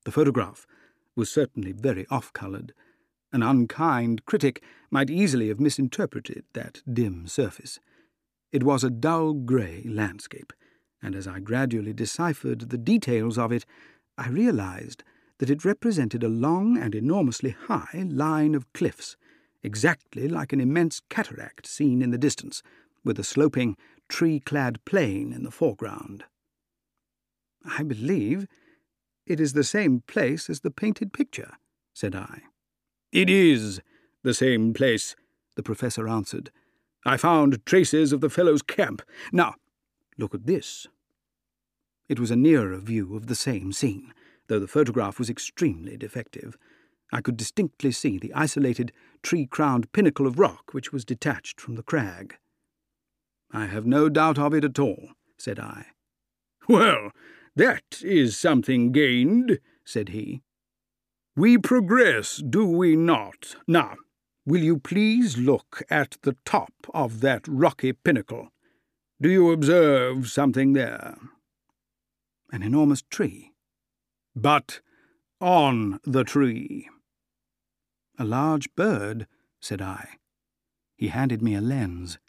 The photograph was certainly very off-coloured. An unkind critic might easily have misinterpreted that dim surface. It was a dull grey landscape, and as I gradually deciphered the details of it, I realised that it represented a long and enormously high line of cliffs, exactly like an immense cataract seen in the distance, with a sloping, tree-clad plain in the foreground. "I believe it is the same place as the painted picture," said I. "It is the same place," the professor answered. "I found traces of the fellow's camp. Now, look at this." It was a nearer view of the same scene, though the photograph was extremely defective. I could distinctly see the isolated, tree-crowned pinnacle of rock which was detached from the crag. "I have no doubt of it at all," said I. "Well, that is something gained," said he. "We progress, do we not? Now, will you please look at the top of that rocky pinnacle? Do you observe something there?" "An enormous tree." "But on the tree." "A large bird," said I. He handed me a lens.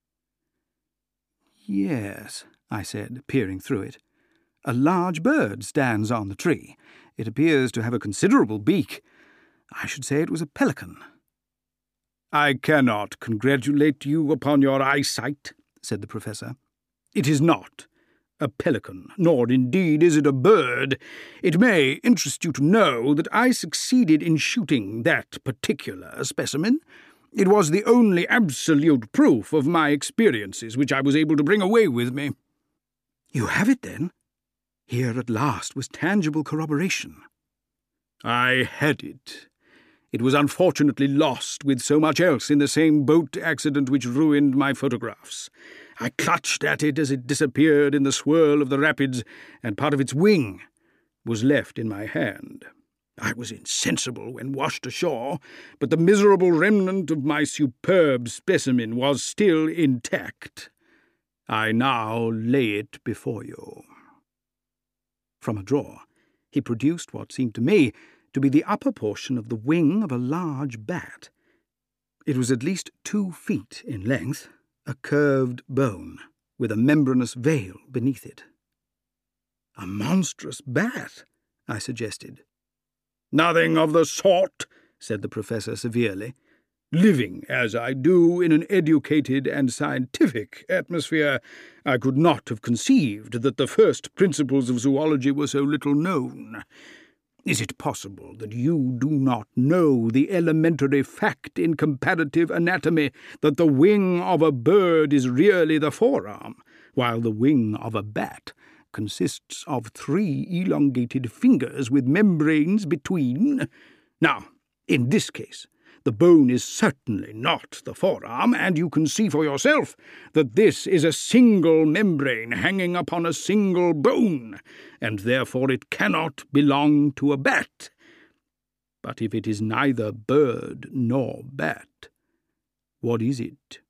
"Yes," I said, peering through it. "A large bird stands on the tree. It appears to have a considerable beak. I should say it was a pelican." "I cannot congratulate you upon your eyesight," said the professor. "It is not a pelican, nor indeed is it a bird. It may interest you to know that I succeeded in shooting that particular specimen. It was the only absolute proof of my experiences which I was able to bring away with me." "You have it, then?" Here at last was tangible corroboration. "I had it. It was unfortunately lost with so much else in the same boat accident which ruined my photographs. I clutched at it as it disappeared in the swirl of the rapids, and part of its wing was left in my hand. I was insensible when washed ashore, but the miserable remnant of my superb specimen was still intact. I now lay it before you." From a drawer, he produced what seemed to me to be the upper portion of the wing of a large bat. It was at least 2 feet in length, a curved bone, with a membranous veil beneath it. "A monstrous bat," I suggested. "Nothing of the sort," said the professor severely. "Living as I do in an educated and scientific atmosphere, I could not have conceived that the first principles of zoology were so little known. Is it possible that you do not know the elementary fact in comparative anatomy that the wing of a bird is really the forearm, while the wing of a bat consists of 3 elongated fingers with membranes between? Now, in this case, the bone is certainly not the forearm, and you can see for yourself that this is a single membrane hanging upon a single bone, and therefore it cannot belong to a bat. But if it is neither bird nor bat, what is it?"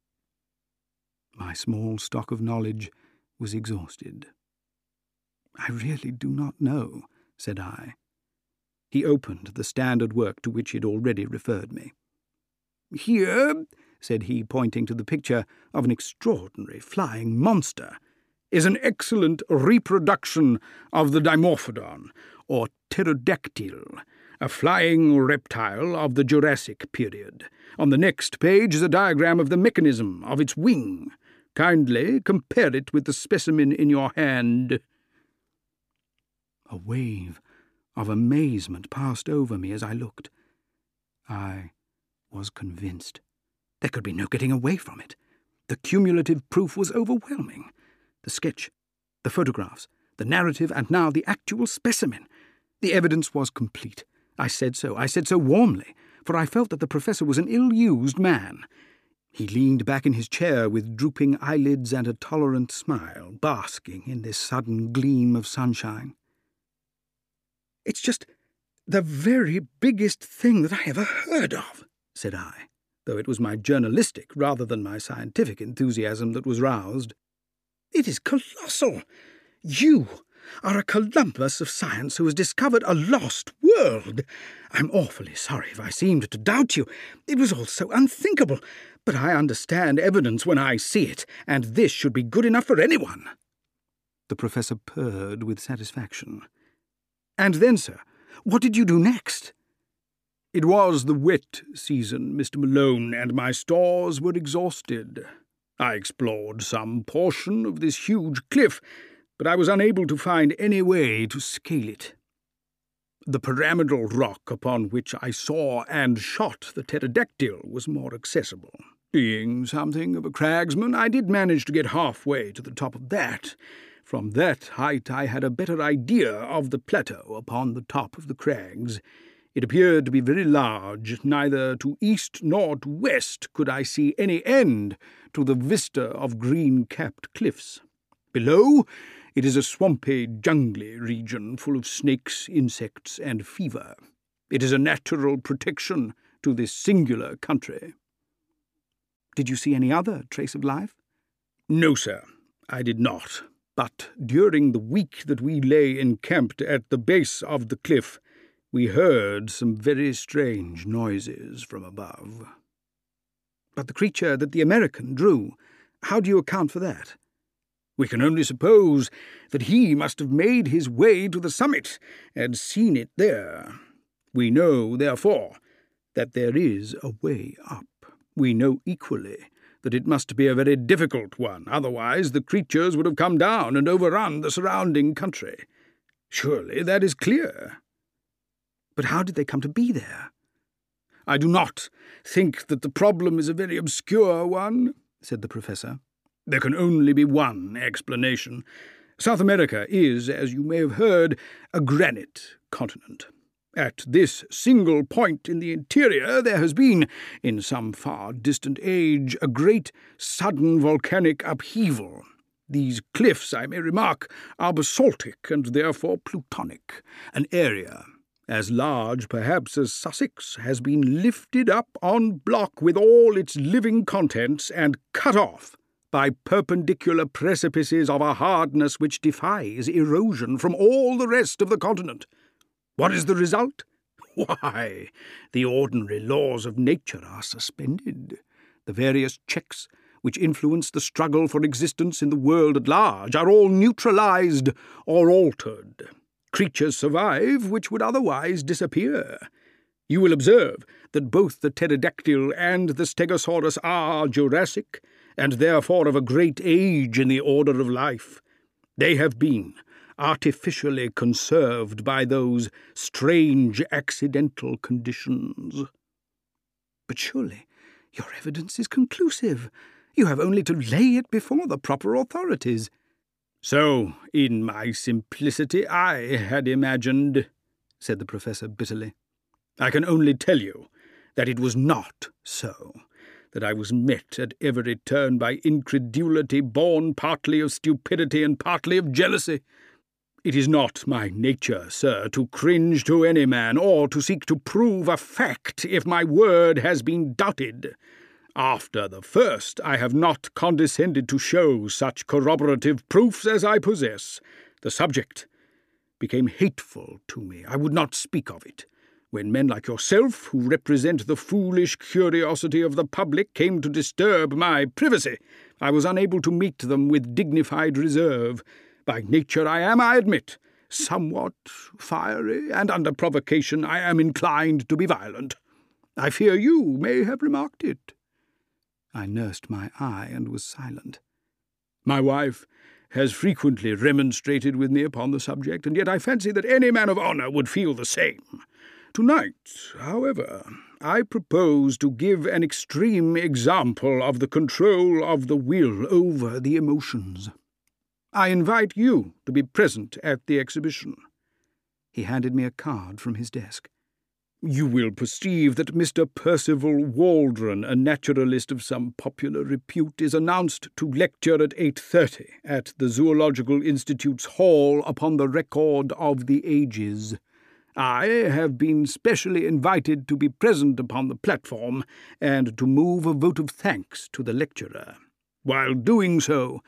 My small stock of knowledge was exhausted. "I really do not know," said I. He opened the standard work to which he had already referred me. "Here," said he, pointing to the picture of an extraordinary flying monster, "is an excellent reproduction of the Dimorphodon, or pterodactyl, a flying reptile of the Jurassic period. On the next page is a diagram of the mechanism of its wing. Kindly compare it with the specimen in your hand." A wave of amazement passed over me as I looked. I was convinced. There could be no getting away from it. The cumulative proof was overwhelming. The sketch, the photographs, the narrative, and now the actual specimen. The evidence was complete. I said so warmly, for I felt that the professor was an ill-used man. He leaned back in his chair with drooping eyelids and a tolerant smile, basking in this sudden gleam of sunshine. "It's just the very biggest thing that I ever heard of," said I, though it was my journalistic rather than my scientific enthusiasm that was roused. "It is colossal. You, are a Columbus of science who has discovered a lost world. I'm awfully sorry if I seemed to doubt you. It was all so unthinkable. But I understand evidence when I see it, and this should be good enough for anyone." The professor purred with satisfaction. "And then, sir, what did you do next?" "It was the wet season, Mr. Malone, and my stores were exhausted. I explored some portion of this huge cliff, but I was unable to find any way to scale it. The pyramidal rock upon which I saw and shot the pterodactyl was more accessible. Being something of a cragsman, I did manage to get halfway to the top of that. From that height I had a better idea of the plateau upon the top of the crags. It appeared to be very large. Neither to east nor to west could I see any end to the vista of green-capped cliffs. Below, it is a swampy, jungly region full of snakes, insects, and fever. It is a natural protection to this singular country." "Did you see any other trace of life?" "No, sir, I did not. But during the week that we lay encamped at the base of the cliff, we heard some very strange noises from above." "But the creature that the American drew, how do you account for that?" "We can only suppose that he must have made his way to the summit and seen it there. We know, therefore, that there is a way up. We know equally that it must be a very difficult one, otherwise the creatures would have come down and overrun the surrounding country. Surely that is clear." "But how did they come to be there?" "I do not think that the problem is a very obscure one," said the professor. "There can only be one explanation. South America is, as you may have heard, a granite continent. At this single point in the interior there has been, in some far distant age, a great sudden volcanic upheaval. These cliffs, I may remark, are basaltic and therefore plutonic. An area as large perhaps as Sussex has been lifted up en bloc with all its living contents and cut off by perpendicular precipices of a hardness which defies erosion from all the rest of the continent. What is the result? Why, the ordinary laws of nature are suspended. The various checks which influence the struggle for existence in the world at large are all neutralized or altered. Creatures survive which would otherwise disappear. You will observe that both the pterodactyl and the stegosaurus are Jurassic, and therefore of a great age in the order of life. They have been artificially conserved by those strange accidental conditions." "But surely your evidence is conclusive. You have only to lay it before the proper authorities." "So, in my simplicity, I had imagined," said the professor bitterly. "I can only tell you that it was not so, that I was met at every turn by incredulity born partly of stupidity and partly of jealousy. It is not my nature, sir, to cringe to any man, or to seek to prove a fact if my word has been doubted. After the first, I have not condescended to show such corroborative proofs as I possess. The subject became hateful to me. I would not speak of it. When men like yourself, who represent the foolish curiosity of the public, came to disturb my privacy, I was unable to meet them with dignified reserve. By nature I am, I admit, somewhat fiery, and under provocation I am inclined to be violent. I fear you may have remarked it." I nursed my eye and was silent. "My wife has frequently remonstrated with me upon the subject, and yet I fancy that any man of honour would feel the same. Tonight, however, I propose to give an extreme example of the control of the will over the emotions. I invite you to be present at the exhibition." He handed me a card from his desk. "You will perceive that Mr. Percival Waldron, a naturalist of some popular repute, is announced to lecture at 8:30 at the Zoological Institute's hall upon the record of the ages. I have been specially invited to be present upon the platform and to move a vote of thanks to the lecturer. While doing so,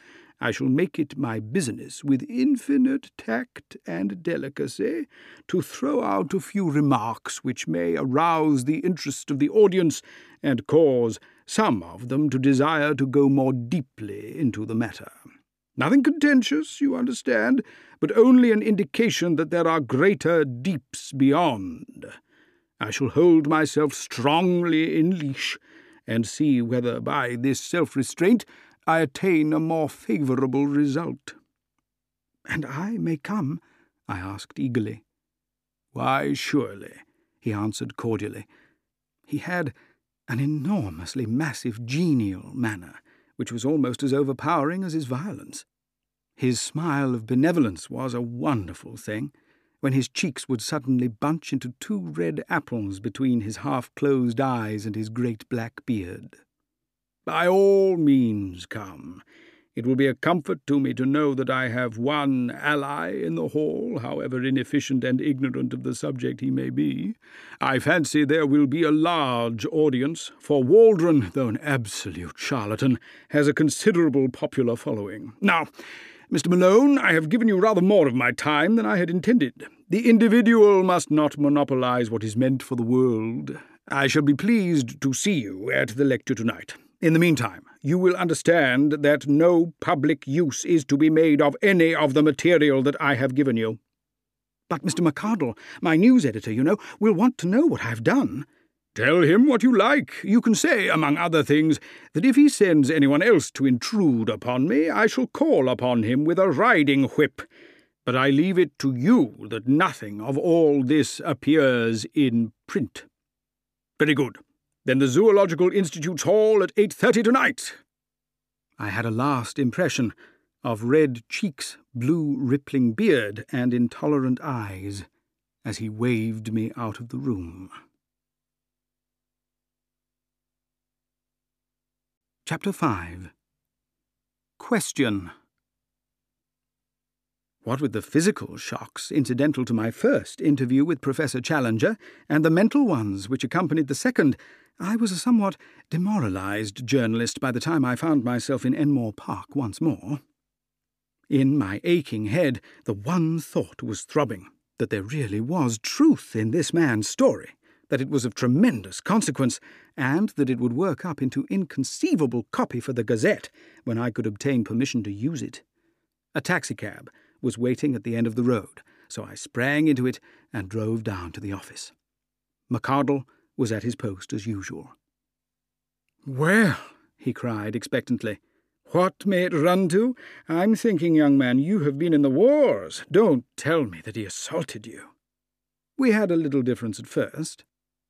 I shall make it my business, with infinite tact and delicacy, to throw out a few remarks which may arouse the interest of the audience and cause some of them to desire to go more deeply into the matter. Nothing contentious, you understand, but only an indication that there are greater deeps beyond. I shall hold myself strongly in leash, and see whether by this self-restraint I attain a more favourable result." "And I may come?" I asked eagerly. "Why, surely," he answered cordially. He had an enormously massive, genial manner, which was almost as overpowering as his violence. His smile of benevolence was a wonderful thing, when his cheeks would suddenly bunch into 2 red apples between his half-closed eyes and his great black beard. "By all means come. It will be a comfort to me to know that I have one ally in the hall, however inefficient and ignorant of the subject he may be. I fancy there will be a large audience, for Waldron, though an absolute charlatan, has a considerable popular following. Now, Mr. Malone, I have given you rather more of my time than I had intended. The individual must not monopolize what is meant for the world. I shall be pleased to see you at the lecture tonight. In the meantime, you will understand that no public use is to be made of any of the material that I have given you." "But Mr. McArdle, my news editor, you know, will want to know what I have done." "Tell him what you like. You can say, among other things, that if he sends anyone else to intrude upon me, I shall call upon him with a riding whip. But I leave it to you that nothing of all this appears in print." "Very good. Then the Zoological Institute's hall at 8:30 tonight." I had a last impression of red cheeks, blue rippling beard, and intolerant eyes as he waved me out of the room. Chapter 5. Question. What with the physical shocks incidental to my first interview with Professor Challenger, and the mental ones which accompanied the second, I was a somewhat demoralized journalist by the time I found myself in Enmore Park once more. In my aching head, the one thought was throbbing, that there really was truth in this man's story, that it was of tremendous consequence, and that it would work up into inconceivable copy for the Gazette when I could obtain permission to use it. A taxicab was waiting at the end of the road, so I sprang into it and drove down to the office. McArdle was at his post as usual. "Well," he cried expectantly, "what may it run to? I'm thinking, young man, you have been in the wars. Don't tell me that he assaulted you." "We had a little difference at first."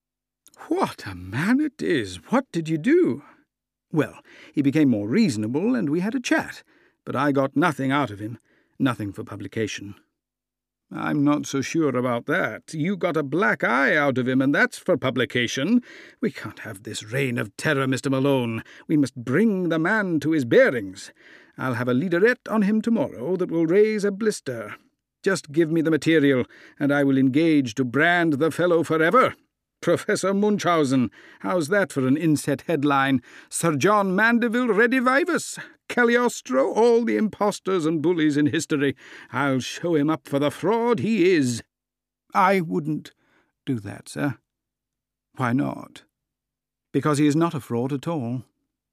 "What a man it is! What did you do?" "Well, he became more reasonable, and we had a chat, but I got nothing out of him, nothing for publication." "I'm not so sure about that. You got a black eye out of him, and that's for publication. We can't have this reign of terror, Mr. Malone. We must bring the man to his bearings. I'll have a leaderette on him tomorrow that will raise a blister. Just give me the material, and I will engage to brand the fellow forever. Professor Munchausen, how's that for an inset headline? Sir John Mandeville redivivus, Cagliostro, all the impostors and bullies in history. I'll show him up for the fraud he is." "I wouldn't do that, sir." "Why not?" "Because he is not a fraud at all."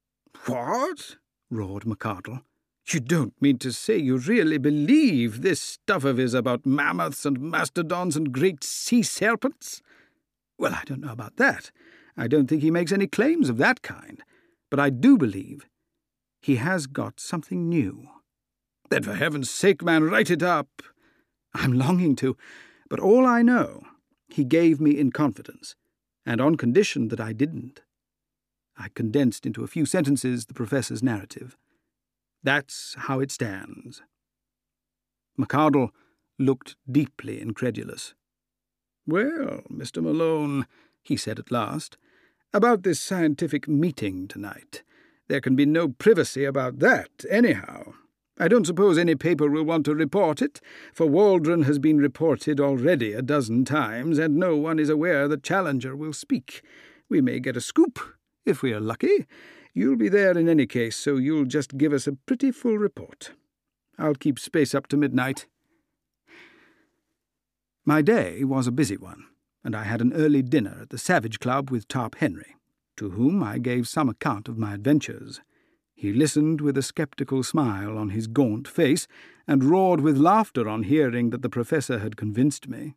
"What?" roared McArdle. "You don't mean to say you really believe this stuff of his about mammoths and mastodons and great sea serpents?" "Well, I don't know about that. I don't think he makes any claims of that kind. But I do believe he has got something new." "Then for heaven's sake, man, write it up." "I'm longing to, but all I know he gave me in confidence, and on condition that I didn't." I condensed into a few sentences the professor's narrative. That's how it stands. McArdle looked deeply incredulous. "Well, Mr. Malone," he said at last, "about this scientific meeting tonight. There can be no privacy about that, anyhow. I don't suppose any paper will want to report it, for Waldron has been reported already a dozen times, and no one is aware that Challenger will speak. We may get a scoop, if we are lucky. You'll be there in any case, so you'll just give us a pretty full report. I'll keep space up to midnight." My day was a busy one, and I had an early dinner at the Savage Club with Tarp Henry, to whom I gave some account of my adventures. He listened with a sceptical smile on his gaunt face, and roared with laughter on hearing that the Professor had convinced me.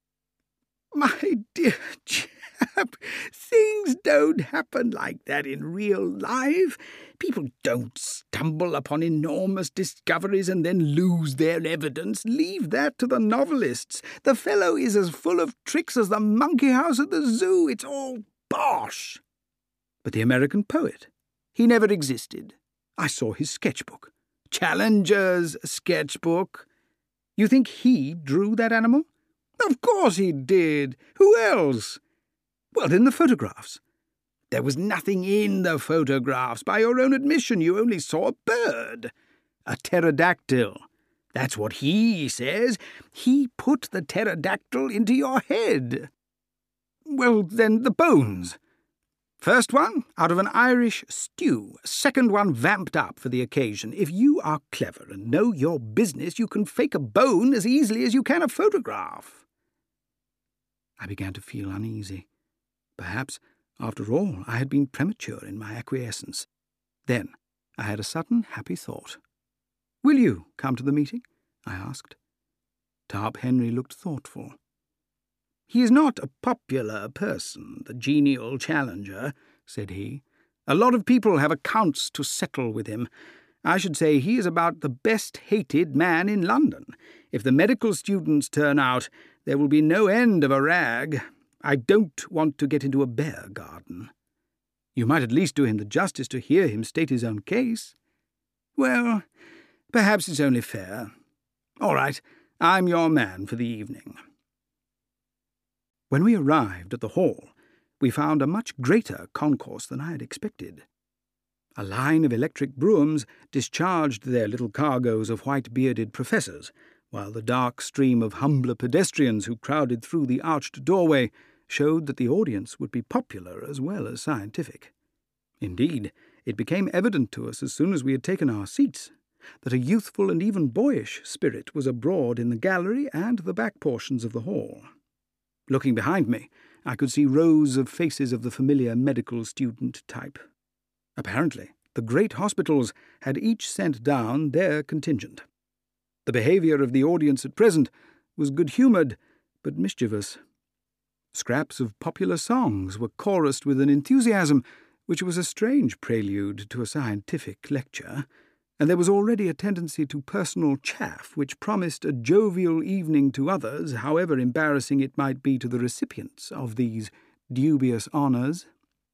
"My dear chap, things don't happen like that in real life. People don't stumble upon enormous discoveries and then lose their evidence. Leave that to the novelists. The fellow is as full of tricks as the monkey house at the zoo. It's all bosh." "But the American poet? He never existed. I saw his sketchbook." "Challenger's sketchbook. You think he drew that animal?" "Of course he did. Who else?" "Well, then the photographs." "There was nothing in the photographs. By your own admission, you only saw a bird." "A pterodactyl. That's what he says. He put the pterodactyl into your head." "Well, then the bones." "First one, out of an Irish stew. Second one vamped up for the occasion. If you are clever and know your business, you can fake a bone as easily as you can a photograph." I began to feel uneasy. Perhaps, after all, I had been premature in my acquiescence. Then I had a sudden happy thought. "Will you come to the meeting?" I asked. Tarp Henry looked thoughtful. "He is not a popular person, the genial Challenger," said he. "A lot of people have accounts to settle with him. I should say he is about the best-hated man in London. If the medical students turn out, there will be no end of a rag. I don't want to get into a bear garden." "You might at least do him the justice to hear him state his own case." "Well, perhaps it's only fair. All right, I'm your man for the evening." When we arrived at the hall, we found a much greater concourse than I had expected. A line of electric broughams discharged their little cargoes of white-bearded professors, while the dark stream of humbler pedestrians who crowded through the arched doorway showed that the audience would be popular as well as scientific. Indeed, it became evident to us as soon as we had taken our seats that a youthful and even boyish spirit was abroad in the gallery and the back portions of the hall. Looking behind me, I could see rows of faces of the familiar medical student type. Apparently, the great hospitals had each sent down their contingent. The behaviour of the audience at present was good-humoured, but mischievous. Scraps of popular songs were chorused with an enthusiasm which was a strange prelude to a scientific lecture, and there was already a tendency to personal chaff which promised a jovial evening to others, however embarrassing it might be to the recipients of these dubious honours.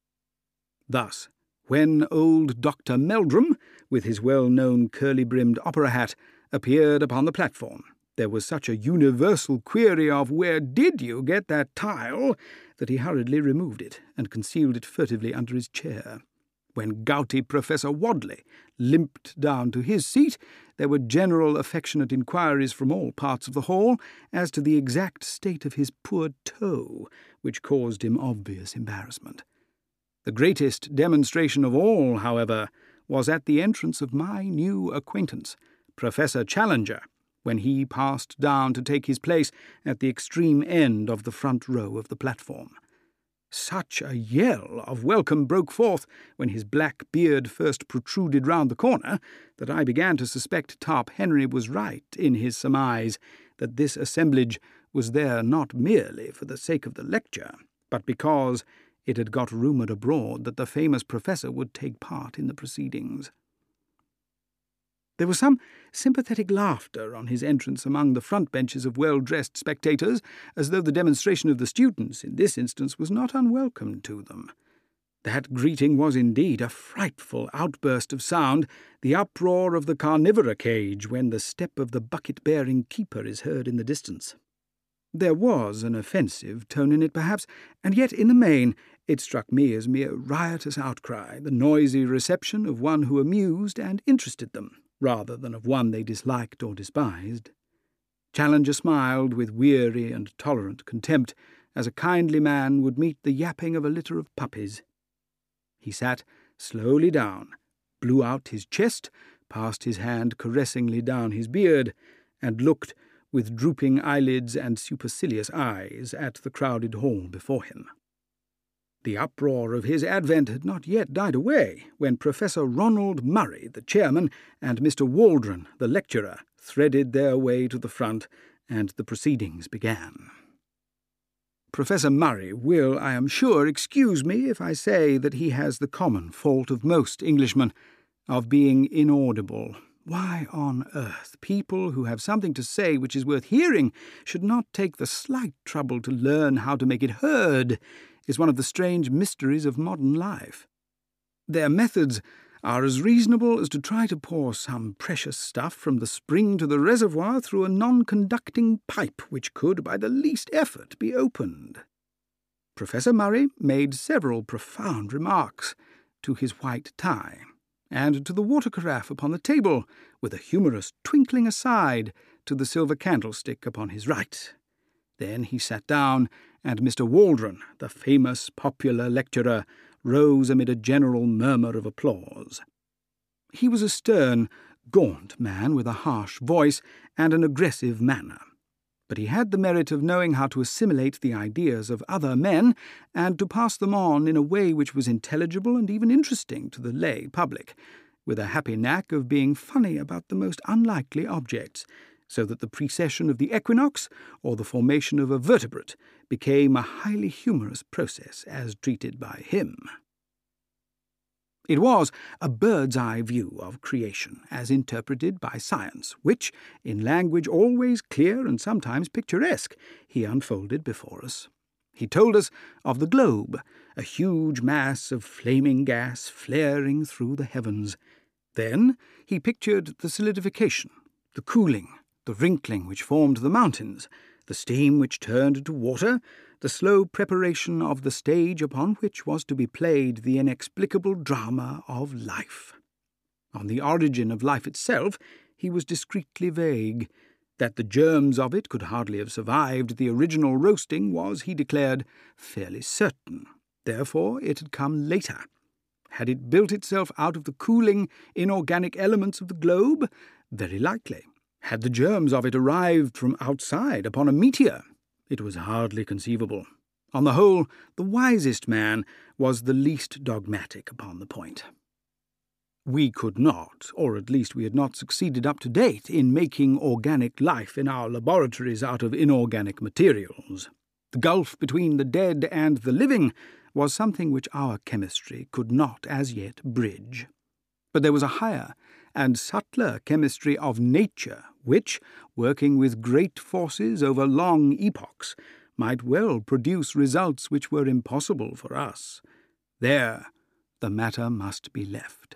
Thus, when old Dr. Meldrum, with his well-known curly-brimmed opera hat, appeared upon the platform, there was such a universal query of "Where did you get that tile?" that he hurriedly removed it and concealed it furtively under his chair. When gouty Professor Wadley limped down to his seat, there were general affectionate inquiries from all parts of the hall as to the exact state of his poor toe, which caused him obvious embarrassment. The greatest demonstration of all, however, was at the entrance of my new acquaintance, Professor Challenger, when he passed down to take his place at the extreme end of the front row of the platform. Such a yell of welcome broke forth when his black beard first protruded round the corner that I began to suspect Tarp Henry was right in his surmise that this assemblage was there not merely for the sake of the lecture, but because it had got rumoured abroad that the famous professor would take part in the proceedings. There was some sympathetic laughter on his entrance among the front benches of well-dressed spectators, as though the demonstration of the students in this instance was not unwelcome to them. That greeting was indeed a frightful outburst of sound, the uproar of the carnivora cage when the step of the bucket-bearing keeper is heard in the distance. There was an offensive tone in it, perhaps, and yet in the main it struck me as mere riotous outcry, the noisy reception of one who amused and interested them, rather than of one they disliked or despised. Challenger smiled with weary and tolerant contempt, as a kindly man would meet the yapping of a litter of puppies. He sat slowly down, blew out his chest, passed his hand caressingly down his beard, and looked with drooping eyelids and supercilious eyes at the crowded hall before him. The uproar of his advent had not yet died away when Professor Ronald Murray, the chairman, and Mr. Waldron, the lecturer, threaded their way to the front, and the proceedings began. Professor Murray will, I am sure, excuse me if I say that he has the common fault of most Englishmen, of being inaudible. Why on earth people who have something to say which is worth hearing should not take the slight trouble to learn how to make it heard is one of the strange mysteries of modern life. Their methods are as reasonable as to try to pour some precious stuff from the spring to the reservoir through a non-conducting pipe which could, by the least effort, be opened. Professor Murray made several profound remarks to his white tie, and to the water carafe upon the table, with a humorous twinkling aside to the silver candlestick upon his right. Then he sat down, and Mr. Waldron, the famous popular lecturer, rose amid a general murmur of applause. He was a stern, gaunt man with a harsh voice and an aggressive manner, but he had the merit of knowing how to assimilate the ideas of other men and to pass them on in a way which was intelligible and even interesting to the lay public, with a happy knack of being funny about the most unlikely objects, so that the precession of the equinox or the formation of a vertebrate became a highly humorous process as treated by him. It was a bird's-eye view of creation as interpreted by science, which, in language always clear and sometimes picturesque, he unfolded before us. He told us of the globe, a huge mass of flaming gas flaring through the heavens. Then he pictured the solidification, the cooling, the wrinkling which formed the mountains, the steam which turned into water, the slow preparation of the stage upon which was to be played the inexplicable drama of life. On the origin of life itself he was discreetly vague. That the germs of it could hardly have survived the original roasting was, he declared, fairly certain. Therefore it had come later. Had it built itself out of the cooling, inorganic elements of the globe? Very likely. Had the germs of it arrived from outside upon a meteor? It was hardly conceivable. On the whole, the wisest man was the least dogmatic upon the point. We could not, or at least we had not succeeded up to date, in making organic life in our laboratories out of inorganic materials. The gulf between the dead and the living was something which our chemistry could not as yet bridge. But there was a higher and subtler chemistry of nature which, working with great forces over long epochs, might well produce results which were impossible for us. There the matter must be left.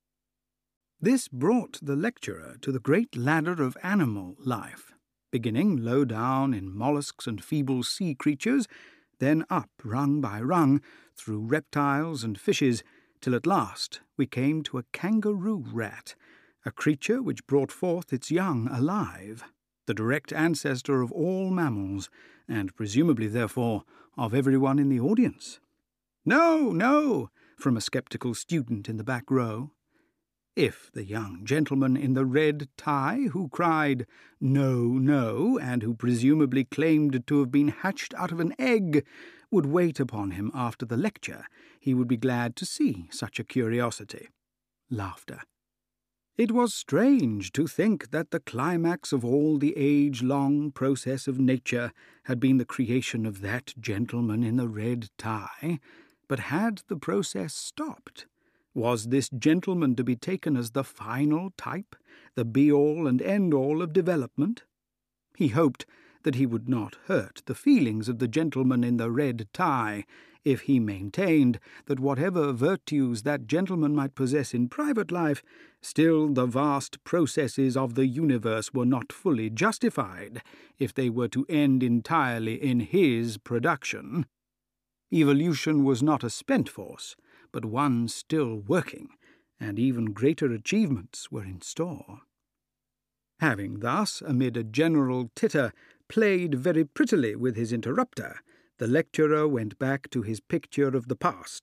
This brought the lecturer to the great ladder of animal life, beginning low down in mollusks and feeble sea creatures, then up rung by rung through reptiles and fishes, till at last we came to a kangaroo rat, a creature which brought forth its young alive, the direct ancestor of all mammals, and presumably, therefore, of everyone in the audience. "No, no," from a sceptical student in the back row. If the young gentleman in the red tie, who cried, "No, no," and who presumably claimed to have been hatched out of an egg, would wait upon him after the lecture, he would be glad to see such a curiosity. Laughter. It was strange to think that the climax of all the age-long process of nature had been the creation of that gentleman in the red tie, but had the process stopped? Was this gentleman to be taken as the final type, the be-all and end-all of development? He hoped that he would not hurt the feelings of the gentleman in the red tie if he maintained that whatever virtues that gentleman might possess in private life, still the vast processes of the universe were not fully justified if they were to end entirely in his production. Evolution was not a spent force, but one still working, and even greater achievements were in store. Having thus, amid a general titter, played very prettily with his interrupter, the lecturer went back to his picture of the past.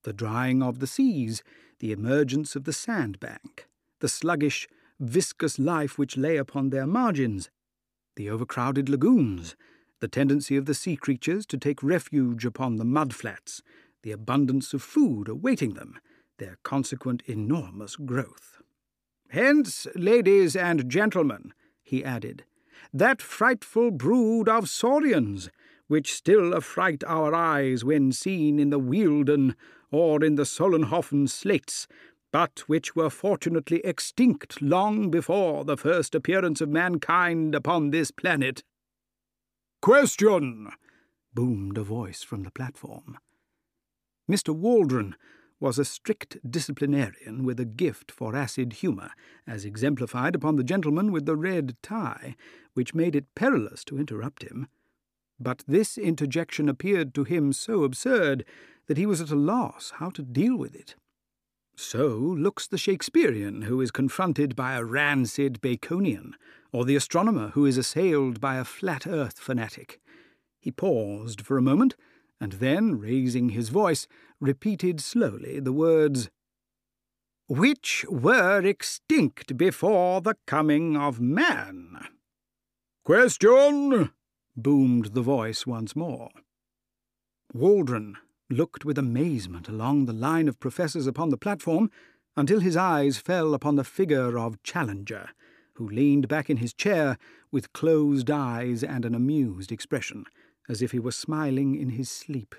The drying of the seas, the emergence of the sandbank, the sluggish, viscous life which lay upon their margins, the overcrowded lagoons, the tendency of the sea creatures to take refuge upon the mudflats, the abundance of food awaiting them, their consequent enormous growth. "Hence, ladies and gentlemen," he added, "that frightful brood of saurians, which still affright our eyes when seen in the Wealden or in the Solnhofen slates, but which were fortunately extinct long before the first appearance of mankind upon this planet." "Question!" boomed a voice from the platform. Mr. Waldron was a strict disciplinarian with a gift for acid humour, as exemplified upon the gentleman with the red tie, which made it perilous to interrupt him. But this interjection appeared to him so absurd that he was at a loss how to deal with it. So looks the Shakespearean who is confronted by a rancid Baconian, or the astronomer who is assailed by a flat-earth fanatic. He paused for a moment, and then, raising his voice, repeated slowly the words, "which were extinct before the coming of man." "Question!" boomed the voice once more. Waldron looked with amazement along the line of professors upon the platform until his eyes fell upon the figure of Challenger, who leaned back in his chair with closed eyes and an amused expression, as if he were smiling in his sleep.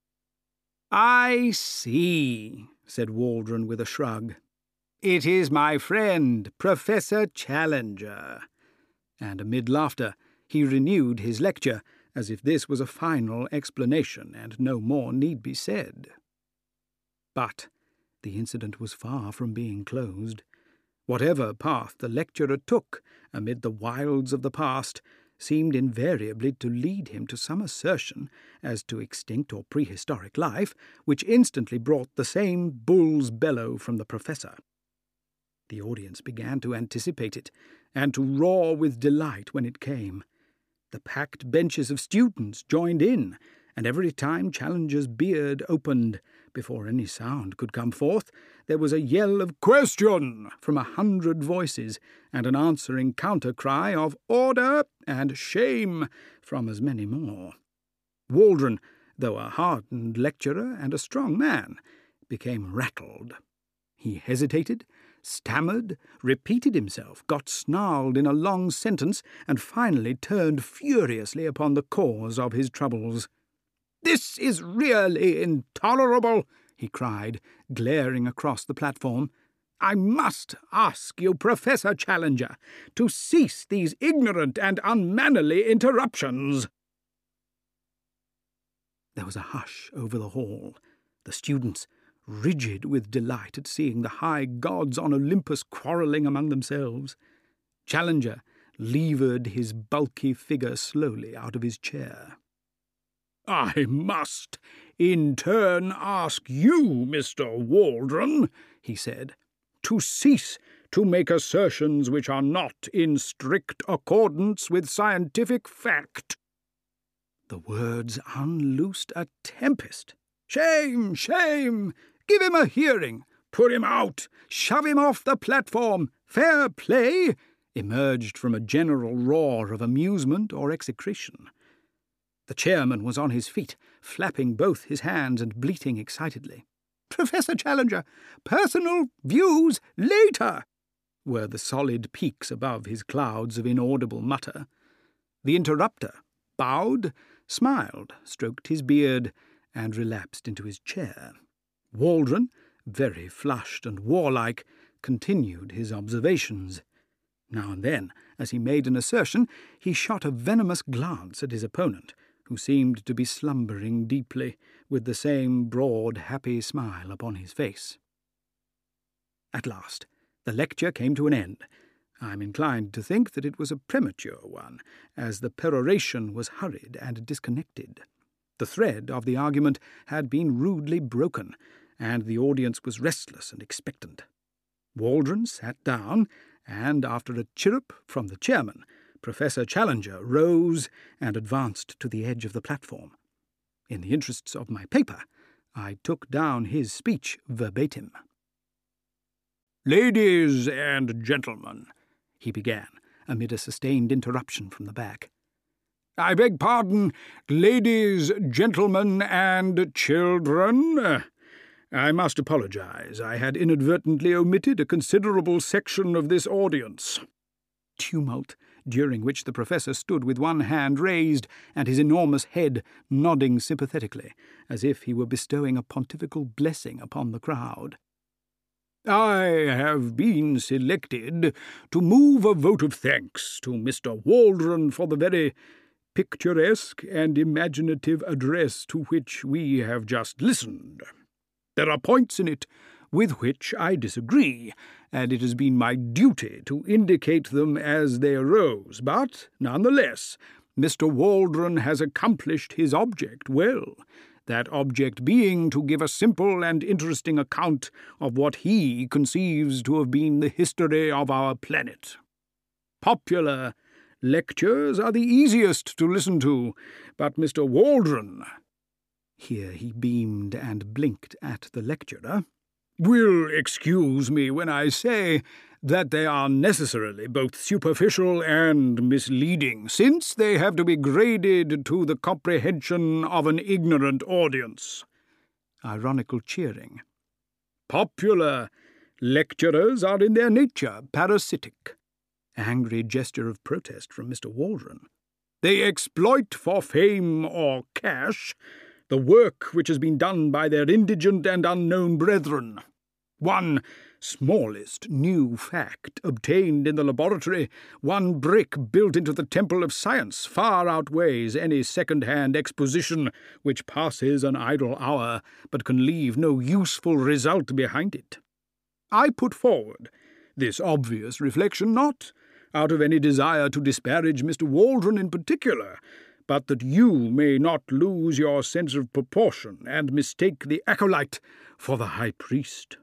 "I see," said Waldron with a shrug. "It is my friend, Professor Challenger." And amid laughter he renewed his lecture, as if this was a final explanation and no more need be said. But the incident was far from being closed. Whatever path the lecturer took amid the wilds of the past seemed invariably to lead him to some assertion as to extinct or prehistoric life, which instantly brought the same bull's bellow from the professor. The audience began to anticipate it, and to roar with delight when it came. The packed benches of students joined in, and every time Challenger's beard opened, before any sound could come forth, there was a yell of "Question!" from 100 voices, and an answering counter-cry of "Order!" and "Shame!" from as many more. Waldron, though a hardened lecturer and a strong man, became rattled. He hesitated, stammered, repeated himself, got snarled in a long sentence, and finally turned furiously upon the cause of his troubles. "This is really intolerable," he cried, glaring across the platform. "I must ask you, Professor Challenger, to cease these ignorant and unmannerly interruptions." There was a hush over the hall. The students, rigid with delight at seeing the high gods on Olympus quarrelling among themselves. Challenger levered his bulky figure slowly out of his chair. "I must, in turn, ask you, Mr. Waldron," he said, "to cease to make assertions which are not in strict accordance with scientific fact." The words unloosed a tempest. "Shame! Shame! Give him a hearing! Put him out! Shove him off the platform! Fair play!" emerged from a general roar of amusement or execration. The chairman was on his feet, flapping both his hands and bleating excitedly. "Professor Challenger, personal views later," were the solid peaks above his clouds of inaudible mutter. The interrupter bowed, smiled, stroked his beard, and relapsed into his chair. Waldron, very flushed and warlike, continued his observations. Now and then, as he made an assertion, he shot a venomous glance at his opponent, who seemed to be slumbering deeply, with the same broad, happy smile upon his face. At last, the lecture came to an end. I am inclined to think that it was a premature one, as the peroration was hurried and disconnected. The thread of the argument had been rudely broken, and the audience was restless and expectant. Waldron sat down, and after a chirrup from the chairman, Professor Challenger rose and advanced to the edge of the platform. In the interests of my paper, I took down his speech verbatim. "Ladies and gentlemen," he began, amid a sustained interruption from the back. "I beg pardon, ladies, gentlemen, and children. I must apologize. I had inadvertently omitted a considerable section of this audience." Tumult, during which the professor stood with one hand raised and his enormous head nodding sympathetically, as if he were bestowing a pontifical blessing upon the crowd. "I have been selected to move a vote of thanks to Mr. Waldron for the very picturesque and imaginative address to which we have just listened. There are points in it with which I disagree, and it has been my duty to indicate them as they arose, but, nonetheless, Mr. Waldron has accomplished his object well, that object being to give a simple and interesting account of what he conceives to have been the history of our planet. Popular lectures are the easiest to listen to, but Mr. Waldron," here he beamed and blinked at the lecturer, "will excuse me when I say that they are necessarily both superficial and misleading, since they have to be graded to the comprehension of an ignorant audience." Ironical cheering. "Popular lecturers are in their nature parasitic." Angry gesture of protest from Mr. Waldron. "They exploit for fame or cash the work which has been done by their indigent and unknown brethren. One smallest new fact obtained in the laboratory, one brick built into the temple of science, far outweighs any second-hand exposition which passes an idle hour but can leave no useful result behind it. I put forward this obvious reflection not out of any desire to disparage Mr. Waldron in particular, but that you may not lose your sense of proportion and mistake the acolyte for the high priest."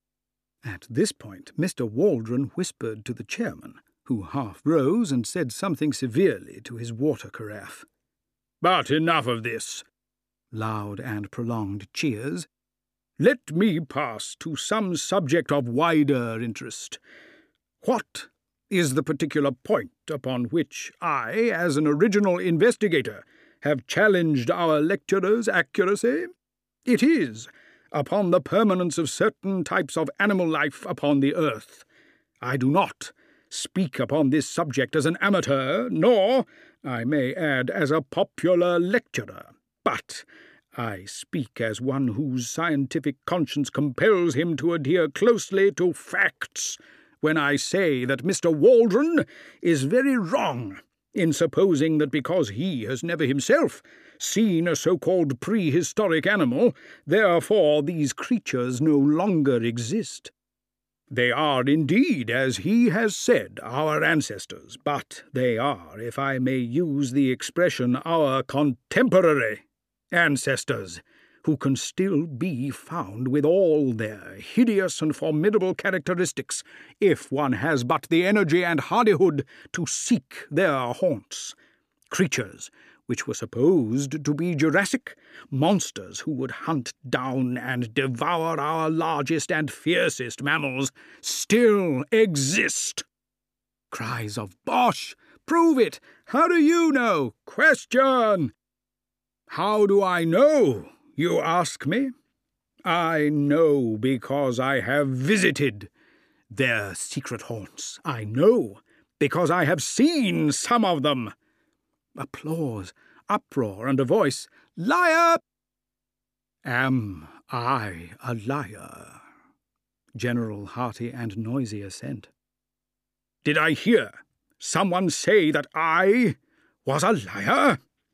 At this point Mr. Waldron whispered to the chairman, who half rose and said something severely to his water carafe. "But enough of this." Loud and prolonged cheers. "Let me pass to some subject of wider interest. What is the particular point upon which I, as an original investigator, have challenged our lecturer's accuracy? It is upon the permanence of certain types of animal life upon the earth. I do not speak upon this subject as an amateur, nor, I may add, as a popular lecturer, but I speak as one whose scientific conscience compels him to adhere closely to facts when I say that Mr. Waldron is very wrong in supposing that because he has never himself seen a so-called prehistoric animal, therefore these creatures no longer exist. They are indeed, as he has said, our ancestors, but they are, if I may use the expression, our contemporary ancestors, who can still be found with all their hideous and formidable characteristics, if one has but the energy and hardihood to seek their haunts. Creatures which were supposed to be Jurassic, monsters who would hunt down and devour our largest and fiercest mammals, still exist. Cries of "Bosh! Prove it! How do you know? Question!" How do I know, you ask me? I know because I have visited their secret haunts. I know because I have seen some of them. Applause, uproar, and a voice, "Liar!" Am I a liar? General hearty and noisy assent. Did I hear someone say that I was a liar?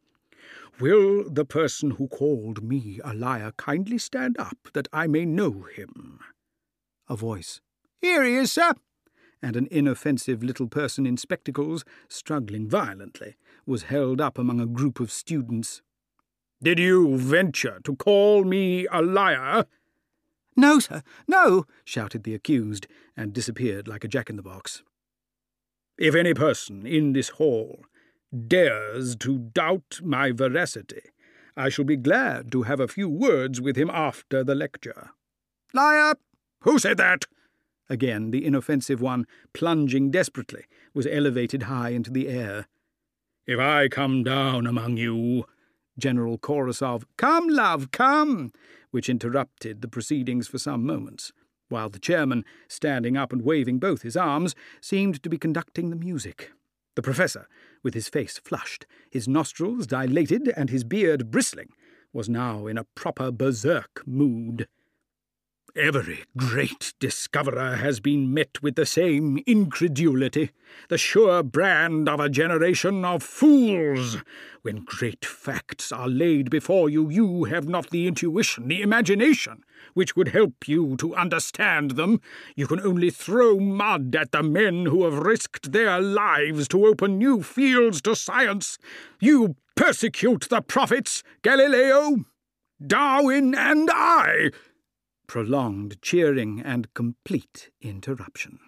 Will the person who called me a liar kindly stand up that I may know him? A voice, "Here he is, sir," and an inoffensive little person in spectacles, struggling violently, was held up among a group of students. "Did you venture to call me a liar?" "No, sir, no," shouted the accused, and disappeared like a jack-in-the-box. If any person in this hall dares to doubt my veracity, I shall be glad to have a few words with him after the lecture." "Liar! Who said that?" Again the inoffensive one, plunging desperately, was elevated high into the air. "If I come down among you—" General chorus of "Come, love, come!" which interrupted the proceedings for some moments, while the chairman, standing up and waving both his arms, seemed to be conducting the music. The professor, with his face flushed, his nostrils dilated, and his beard bristling, was now in a proper berserk mood. "Every great discoverer has been met with the same incredulity, the sure brand of a generation of fools. When great facts are laid before you, you have not the intuition, the imagination, which would help you to understand them. You can only throw mud at the men who have risked their lives to open new fields to science. You persecute the prophets, Galileo, Darwin, and I." Prolonged cheering and complete interruption.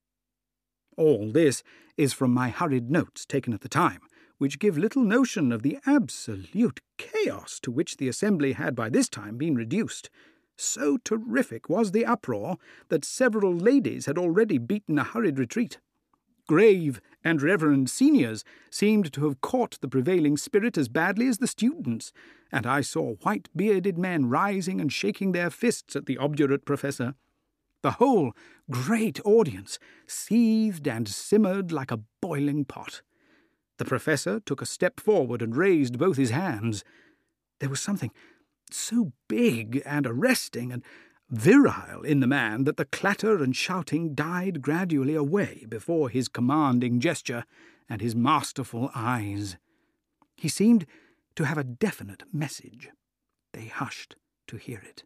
All this is from my hurried notes taken at the time, which give little notion of the absolute chaos to which the assembly had by this time been reduced. So terrific was the uproar that several ladies had already beaten a hurried retreat. Grave and reverend seniors seemed to have caught the prevailing spirit as badly as the students, and I saw white-bearded men rising and shaking their fists at the obdurate professor. The whole great audience seethed and simmered like a boiling pot. The professor took a step forward and raised both his hands. There was something so big and arresting and virile in the man that the clatter and shouting died gradually away before his commanding gesture and his masterful eyes. He seemed to have a definite message. They hushed to hear it.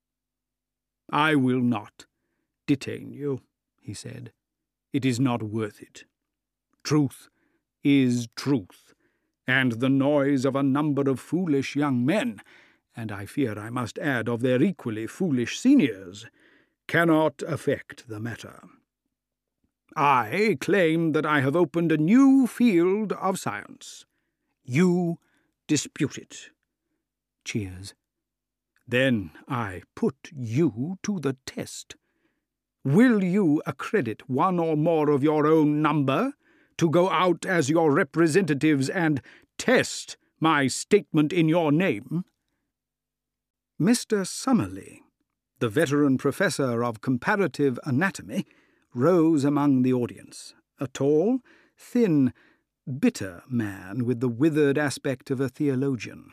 "I will not detain you," he said. "It is not worth it. Truth is truth, and the noise of a number of foolish young men, and I fear I must add of their equally foolish seniors, cannot affect the matter. I claim that I have opened a new field of science. You dispute it." Cheers. "Then I put you to the test. Will you accredit one or more of your own number to go out as your representatives and test my statement in your name?" Mr. Summerlee, the veteran professor of comparative anatomy, rose among the audience, a tall, thin, bitter man with the withered aspect of a theologian.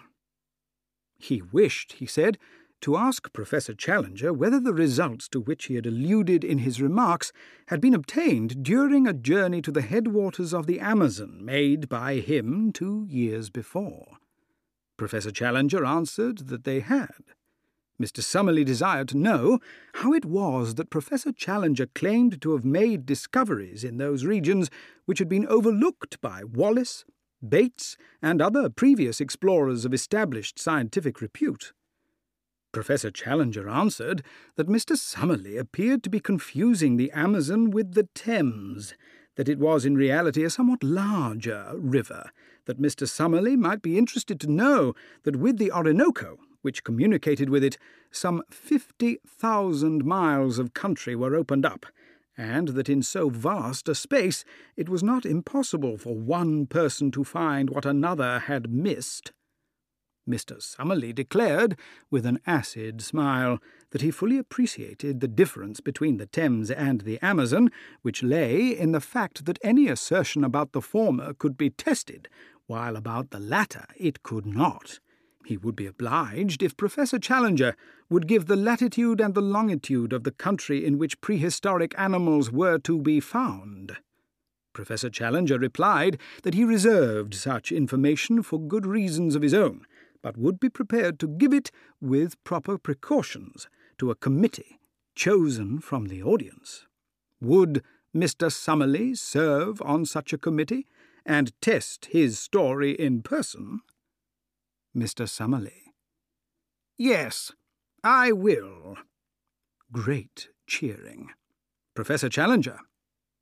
He wished, he said, to ask Professor Challenger whether the results to which he had alluded in his remarks had been obtained during a journey to the headwaters of the Amazon made by him 2 years before. Professor Challenger answered that they had. Mr. Summerlee desired to know how it was that Professor Challenger claimed to have made discoveries in those regions which had been overlooked by Wallace, Bates, and other previous explorers of established scientific repute. Professor Challenger answered that Mr. Summerlee appeared to be confusing the Amazon with the Thames, that it was in reality a somewhat larger river, that Mr. Summerlee might be interested to know that with the Orinoco, which communicated with it, some 50,000 miles of country were opened up, and that in so vast a space it was not impossible for one person to find what another had missed. Mr. Summerlee declared, with an acid smile, that he fully appreciated the difference between the Thames and the Amazon, which lay in the fact that any assertion about the former could be tested, while about the latter it could not. He would be obliged if Professor Challenger would give the latitude and the longitude of the country in which prehistoric animals were to be found. Professor Challenger replied that he reserved such information for good reasons of his own, but would be prepared to give it with proper precautions to a committee chosen from the audience. Would Mr. Summerlee serve on such a committee and test his story in person? Mr. Summerlee: "Yes, I will." Great cheering. Professor Challenger: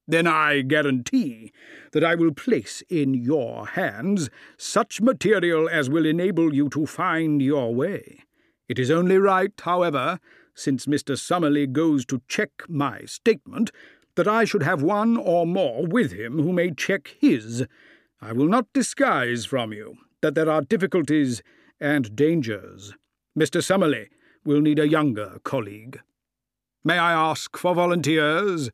Then I guarantee that I will place in your hands such material as will enable you to find your way. It is only right, however, since Mr. Summerlee goes to check my statement, that I should have one or more with him who may check his. I will not disguise from you that there are difficulties and dangers. Mr. Summerlee will need a younger colleague. May I ask for volunteers?"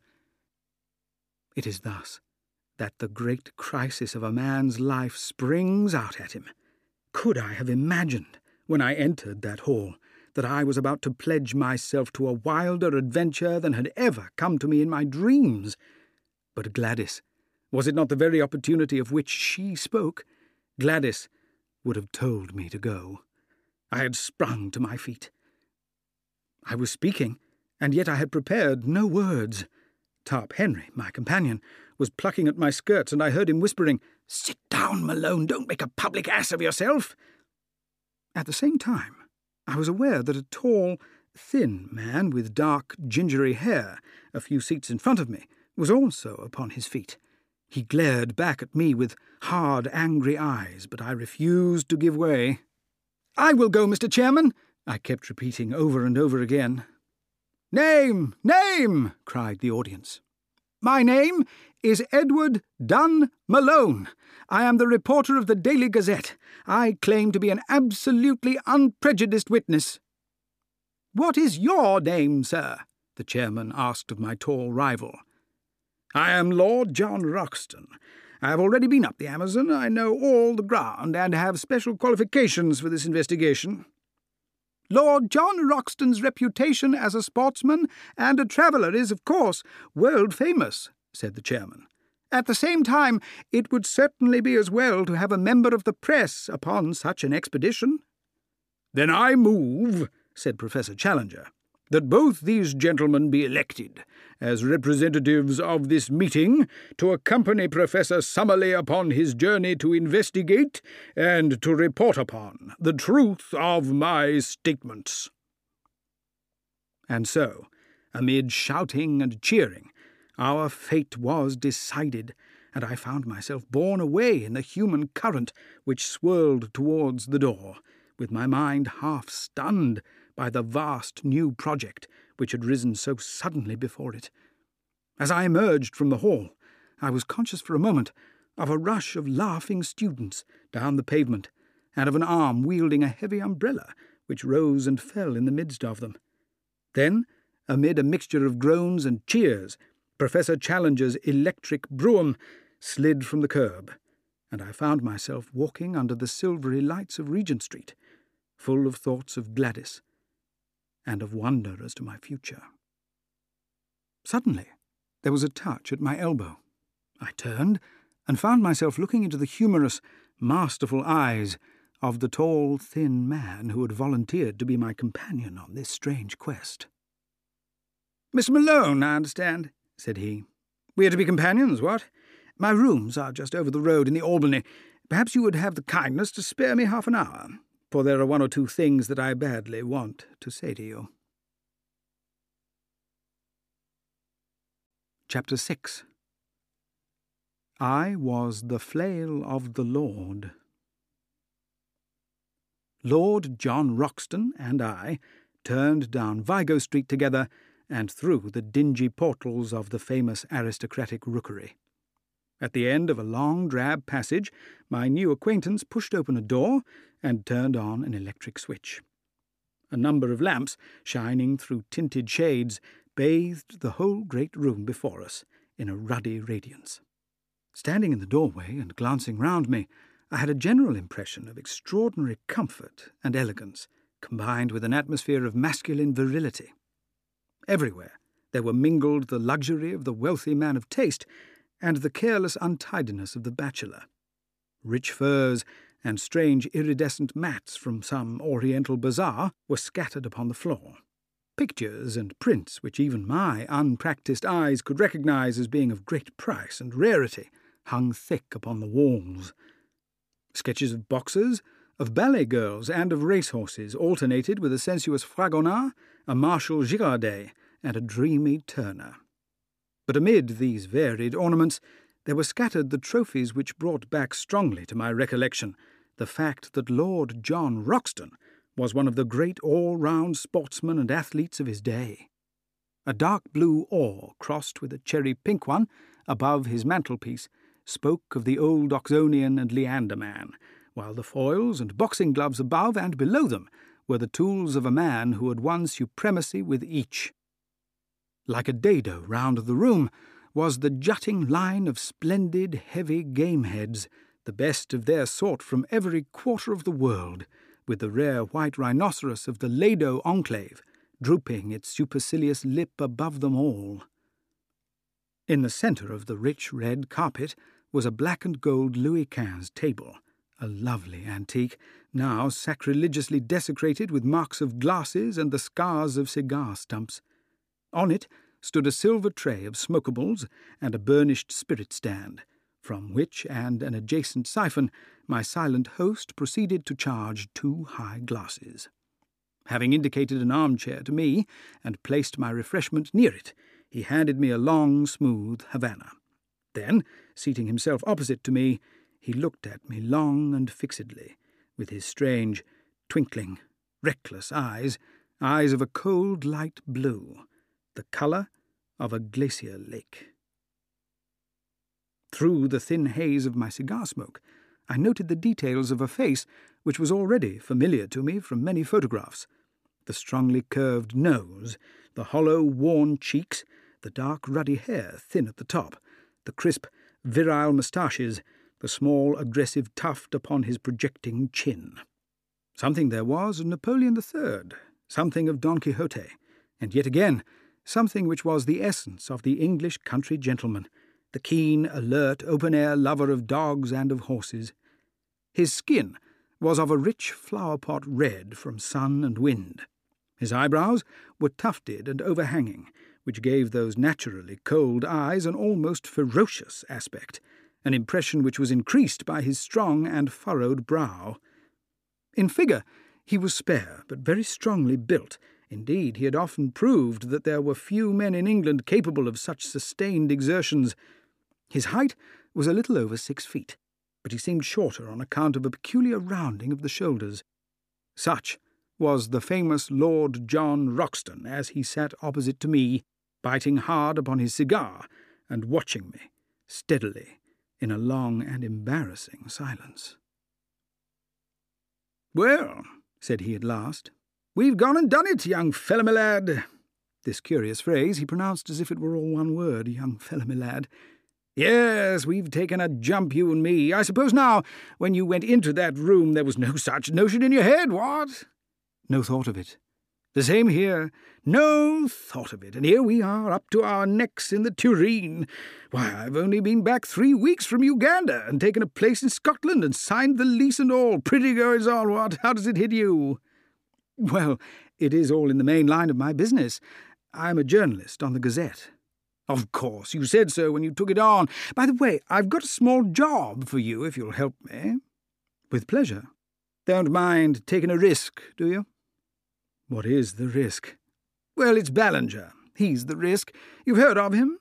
It is thus that the great crisis of a man's life springs out at him. Could I have imagined, when I entered that hall, that I was about to pledge myself to a wilder adventure than had ever come to me in my dreams? But Gladys, was it not the very opportunity of which she spoke? Gladys would have told me to go. I had sprung to my feet. I was speaking, and yet I had prepared no words. Tarp Henry, my companion, was plucking at my skirts, and I heard him whispering, "Sit down, Malone, don't make a public ass of yourself." At the same time, I was aware that a tall, thin man with dark, gingery hair, a few seats in front of me, was also upon his feet. He glared back at me with hard, angry eyes, but I refused to give way. "I will go, Mr. Chairman," I kept repeating over and over again. "Name! Name!" cried the audience. "My name is Edward Dunn Malone. I am the reporter of the Daily Gazette. I claim to be an absolutely unprejudiced witness." "What is your name, sir?" the chairman asked of my tall rival. "I am Lord John Roxton. I have already been up the Amazon. I know all the ground, and have special qualifications for this investigation." "Lord John Roxton's reputation as a sportsman and a traveller is, of course, world-famous," said the chairman. "At the same time, it would certainly be as well to have a member of the press upon such an expedition." "Then I move," said Professor Challenger, "that both these gentlemen be elected as representatives of this meeting to accompany Professor Summerlee upon his journey to investigate and to report upon the truth of my statements." And so, amid shouting and cheering, our fate was decided, and I found myself borne away in the human current which swirled towards the door, with my mind half stunned by the vast new project which had risen so suddenly before it. As I emerged from the hall, I was conscious for a moment of a rush of laughing students down the pavement, and of an arm wielding a heavy umbrella which rose and fell in the midst of them. Then, amid a mixture of groans and cheers, Professor Challenger's electric brougham slid from the curb, and I found myself walking under the silvery lights of Regent Street, full of thoughts of Gladys and of wonder as to my future. Suddenly, there was a touch at my elbow. I turned and found myself looking into the humorous, masterful eyes of the tall, thin man who had volunteered to be my companion on this strange quest. "Miss Malone, I understand," said he. "We are to be companions, what? My rooms are just over the road in the Albany. Perhaps you would have the kindness to spare me half an hour, for there are one or two things that I badly want to say to you." Chapter 6. I was the flail of the Lord. Lord John Roxton and I turned down Vigo Street together and through the dingy portals of the famous aristocratic rookery. At the end of a long drab passage, my new acquaintance pushed open a door and turned on an electric switch. A number of lamps, shining through tinted shades, bathed the whole great room before us in a ruddy radiance. Standing in the doorway and glancing round me, I had a general impression of extraordinary comfort and elegance, combined with an atmosphere of masculine virility. Everywhere there were mingled the luxury of the wealthy man of taste and the careless untidiness of the bachelor. Rich furs and strange iridescent mats from some oriental bazaar were scattered upon the floor. Pictures and prints which even my unpractised eyes could recognize as being of great price and rarity hung thick upon the walls. Sketches of boxers, of ballet girls, and of racehorses alternated with a sensuous Fragonard, a Marshal Girardet, and a dreamy Turner. But amid these varied ornaments there were scattered the trophies which brought back strongly to my recollection the fact that Lord John Roxton was one of the great all-round sportsmen and athletes of his day. A dark blue oar crossed with a cherry-pink one above his mantelpiece spoke of the old Oxonian and Leander man, while the foils and boxing gloves above and below them were the tools of a man who had won supremacy with each. Like a dado round the room was the jutting line of splendid, heavy game heads, the best of their sort from every quarter of the world, with the rare white rhinoceros of the Lado enclave drooping its supercilious lip above them all. In the centre of the rich red carpet was a black and gold Louis XV table, a lovely antique, now sacrilegiously desecrated with marks of glasses and the scars of cigar stumps. On it stood a silver tray of smokables and a burnished spirit stand, from which and an adjacent siphon my silent host proceeded to charge 2 high glasses. Having indicated an armchair to me and placed my refreshment near it, he handed me a long, smooth Havana. Then, seating himself opposite to me, he looked at me long and fixedly, with his strange, twinkling, reckless eyes of a cold light blue, the colour of a glacier lake. Through the thin haze of my cigar smoke, I noted the details of a face which was already familiar to me from many photographs. The strongly curved nose, the hollow, worn cheeks, the dark ruddy hair thin at the top, the crisp, virile moustaches, the small, aggressive tuft upon his projecting chin. Something there was of Napoleon III, something of Don Quixote, and yet again something which was the essence of the English country gentleman, the keen, alert, open-air lover of dogs and of horses. His skin was of a rich flower-pot red from sun and wind. His eyebrows were tufted and overhanging, which gave those naturally cold eyes an almost ferocious aspect, an impression which was increased by his strong and furrowed brow. In figure he was spare, but very strongly built. Indeed, he had often proved that there were few men in England capable of such sustained exertions. His height was a little over 6 feet, but he seemed shorter on account of a peculiar rounding of the shoulders. Such was the famous Lord John Roxton as he sat opposite to me, biting hard upon his cigar and watching me steadily in a long and embarrassing silence. "Well," said he at last, "we've gone and done it, young fellow my lad." This curious phrase he pronounced as if it were all one word, young fellow my lad. "Yes, we've taken a jump, you and me. I suppose now, when you went into that room, there was no such notion in your head, what?" "No thought of it." "The same here. No thought of it. And here we are, up to our necks in the tureen. Why, I've only been back 3 weeks from Uganda, and taken a place in Scotland, and signed the lease and all. Pretty goings on, what? How does it hit you?" "Well, it is all in the main line of my business. I am a journalist on the Gazette." "Of course, you said so when you took it on. By the way, I've got a small job for you, if you'll help me." "With pleasure." "Don't mind taking a risk, do you?" "What is the risk?" "Well, it's Ballinger. He's the risk. You've heard of him?"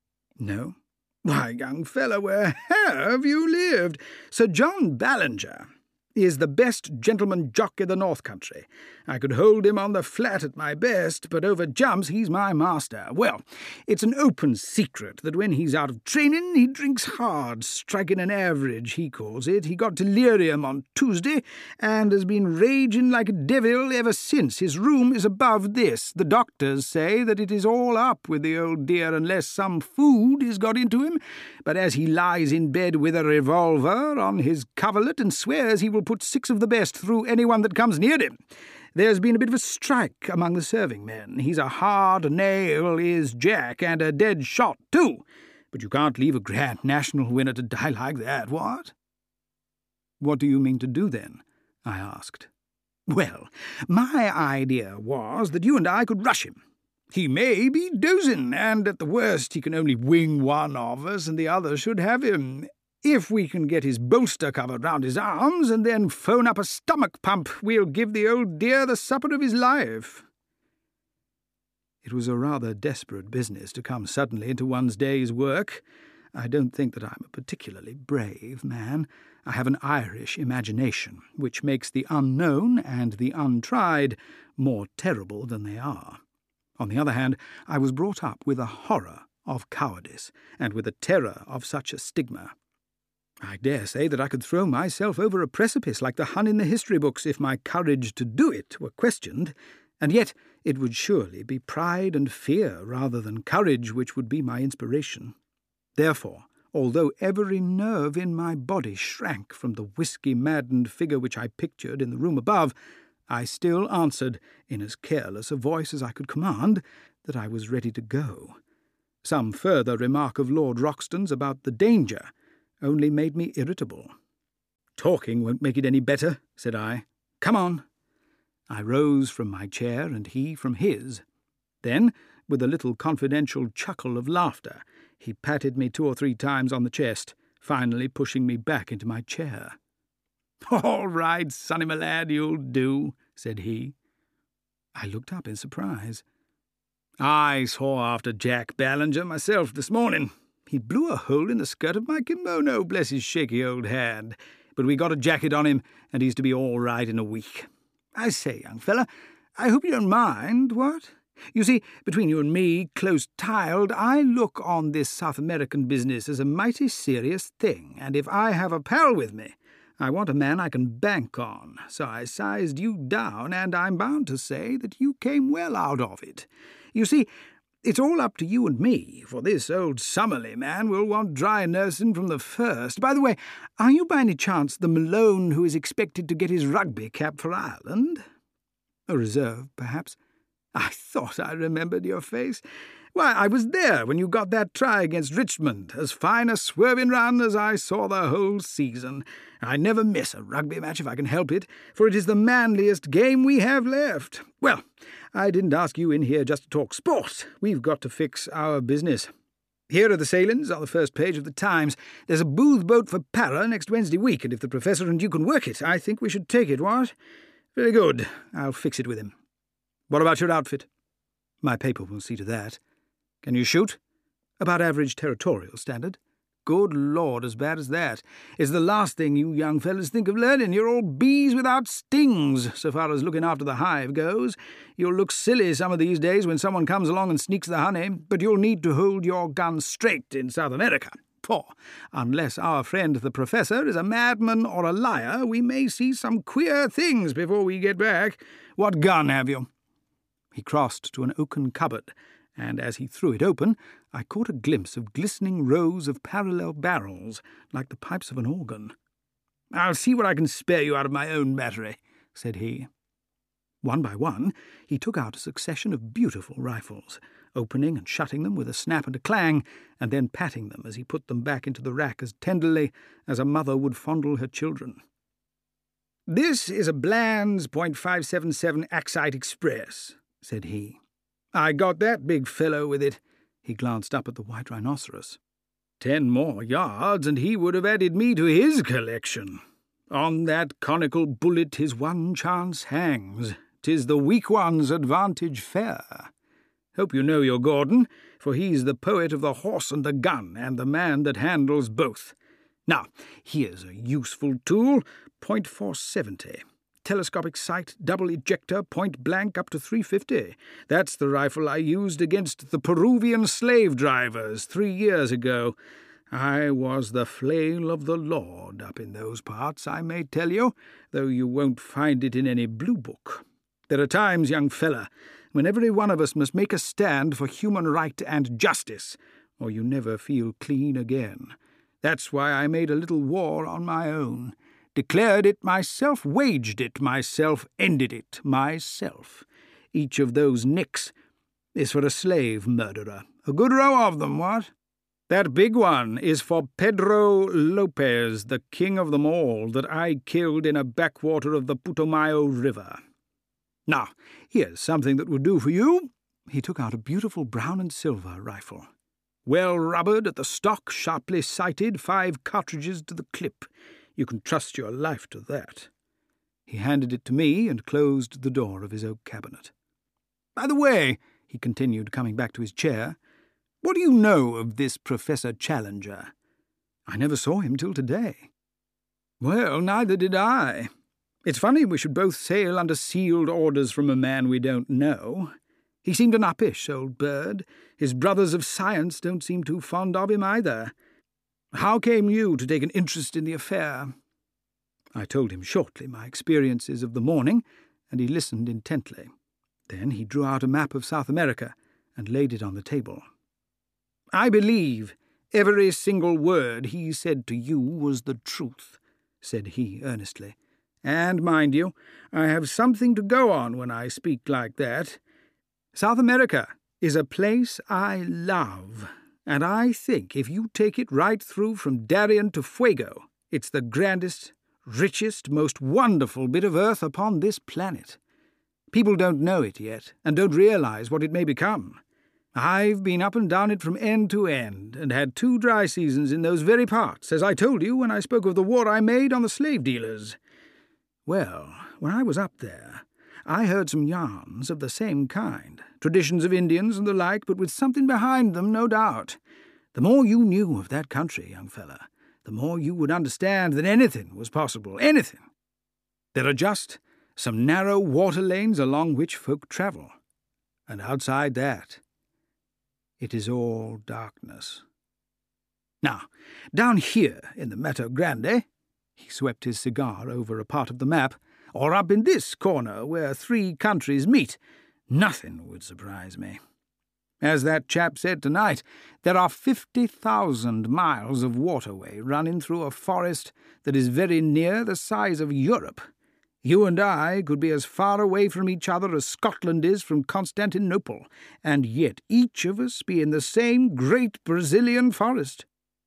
"No." "Why, young fellow, where have you lived? Sir John Ballinger is the best gentleman jock in the North Country. I could hold him on the flat at my best, but over jumps he's my master. Well, it's an open secret that when he's out of training he drinks hard, striking an average, he calls it. He got delirium on Tuesday, and has been raging like a devil ever since. His room is above this. The doctors say that it is all up with the old dear unless some food is got into him, but as he lies in bed with a revolver on his coverlet and swears he will put 6 of the best through anyone that comes near him. There's been a bit of a strike among the serving men. He's a hard nail, is Jack, and a dead shot, too. But you can't leave a Grand National winner to die like that, what?" "What do you mean to do, then?" I asked. "Well, my idea was that you and I could rush him. He may be dozing, and at the worst he can only wing one of us, and the other should have him. If we can get his bolster covered round his arms, and then phone up a stomach pump, we'll give the old dear the supper of his life." It was a rather desperate business to come suddenly into one's day's work. I don't think that I'm a particularly brave man. I have an Irish imagination, which makes the unknown and the untried more terrible than they are. On the other hand, I was brought up with a horror of cowardice, and with a terror of such a stigma. I dare say that I could throw myself over a precipice like the Hun in the history books if my courage to do it were questioned, and yet it would surely be pride and fear rather than courage which would be my inspiration. Therefore, although every nerve in my body shrank from the whisky-maddened figure which I pictured in the room above, I still answered, in as careless a voice as I could command, that I was ready to go. Some further remark of Lord Roxton's about the danger only made me irritable. "Talking won't make it any better," said I. "Come on." I rose from my chair and he from his. Then, with a little confidential chuckle of laughter, he patted me 2 or 3 times on the chest, finally pushing me back into my chair. "All right, sonny my lad, you'll do," said he. I looked up in surprise. "I saw after Jack Ballinger myself this morning. He blew a hole in the skirt of my kimono, bless his shaky old hand. But we got a jacket on him, and he's to be all right in a week. I say, young fella, I hope you don't mind, what? You see, between you and me, close-tiled, I look on this South American business as a mighty serious thing, and if I have a pal with me, I want a man I can bank on, so I sized you down, and I'm bound to say that you came well out of it. You see, it's all up to you and me, for this old Summerlee man will want dry nursing from the first. By the way, are you by any chance the Malone who is expected to get his rugby cap for Ireland? A reserve, perhaps? I thought I remembered your face. Why, I was there when you got that try against Richmond, as fine a swerving run as I saw the whole season. I never miss a rugby match if I can help it, for it is the manliest game we have left. Well, I didn't ask you in here just to talk sport. We've got to fix our business. Here are the sailings on the first page of the Times. There's a booth boat for Para next Wednesday week, and if the Professor and you can work it, I think we should take it, what? Very good. I'll fix it with him. What about your outfit? My paper will see to that. Can you shoot? About average territorial standard. Good Lord, as bad as that. It's the last thing you young fellas think of learning. You're all bees without stings, so far as looking after the hive goes. You'll look silly some of these days when someone comes along and sneaks the honey, but you'll need to hold your gun straight in South America. For, unless our friend the Professor is a madman or a liar, we may see some queer things before we get back. What gun have you? He crossed to an oaken cupboard, and as he threw it open, I caught a glimpse of glistening rows of parallel barrels, like the pipes of an organ. "I'll see what I can spare you out of my own battery," said he. One by one, he took out a succession of beautiful rifles, opening and shutting them with a snap and a clang, and then patting them as he put them back into the rack as tenderly as a mother would fondle her children. "This is a Bland's .577 Axite Express," said he. "I got that big fellow with it." He glanced up at the white rhinoceros. 10 more yards, and he would have added me to his collection. On that conical bullet his one chance hangs. 'Tis the weak one's advantage fair. Hope you know your Gordon, for he's the poet of the horse and the gun, and the man that handles both. Now, here's a useful tool, .470. Telescopic sight, double ejector, point blank up to 350. That's the rifle I used against the Peruvian slave drivers 3 years ago. I was the flail of the Lord up in those parts, I may tell you, though you won't find it in any blue book. There are times, young fella, when every one of us must make a stand for human right and justice, or you never feel clean again. That's why I made a little war on my own. Declared it myself, waged it myself, ended it myself. Each of those nicks is for a slave murderer. A good row of them, what? That big one is for Pedro Lopez, the king of them all, that I killed in a backwater of the Putumayo River. Now, here's something that would do for you." He took out a beautiful brown and silver rifle. "Well rubbered at the stock, sharply sighted, 5 cartridges to the clip. You can trust your life to that." He handed it to me and closed the door of his oak cabinet. "By the way," he continued, coming back to his chair. "What do you know of this Professor Challenger?" "I never saw him till today." "Well, neither did I. It's funny we should both sail under sealed orders from a man we don't know. He seemed an uppish old bird. His brothers of science don't seem too fond of him either. How came you to take an interest in the affair?" I told him shortly my experiences of the morning, and he listened intently. Then he drew out a map of South America and laid it on the table. "I believe every single word he said to you was the truth," said he earnestly. "And, mind you, I have something to go on when I speak like that. South America is a place I love, and I think if you take it right through from Darien to Fuego, it's the grandest, richest, most wonderful bit of earth upon this planet. People don't know it yet, and don't realize what it may become. I've been up and down it from end to end, and had 2 dry seasons in those very parts, as I told you when I spoke of the war I made on the slave dealers. Well, when I was up there, I heard some yarns of the same kind, traditions of Indians and the like, but with something behind them, no doubt. The more you knew of that country, young fella, the more you would understand that anything was possible, anything. There are just some narrow water lanes along which folk travel, and outside that, it is all darkness. Now, down here in the Mato Grande," he swept his cigar over a part of the map, "or up in this corner where 3 countries meet, nothing would surprise me. As that chap said tonight, there are 50,000 miles of waterway running through a forest that is very near the size of Europe. You and I could be as far away from each other as Scotland is from Constantinople, and yet each of us be in the same great Brazilian forest.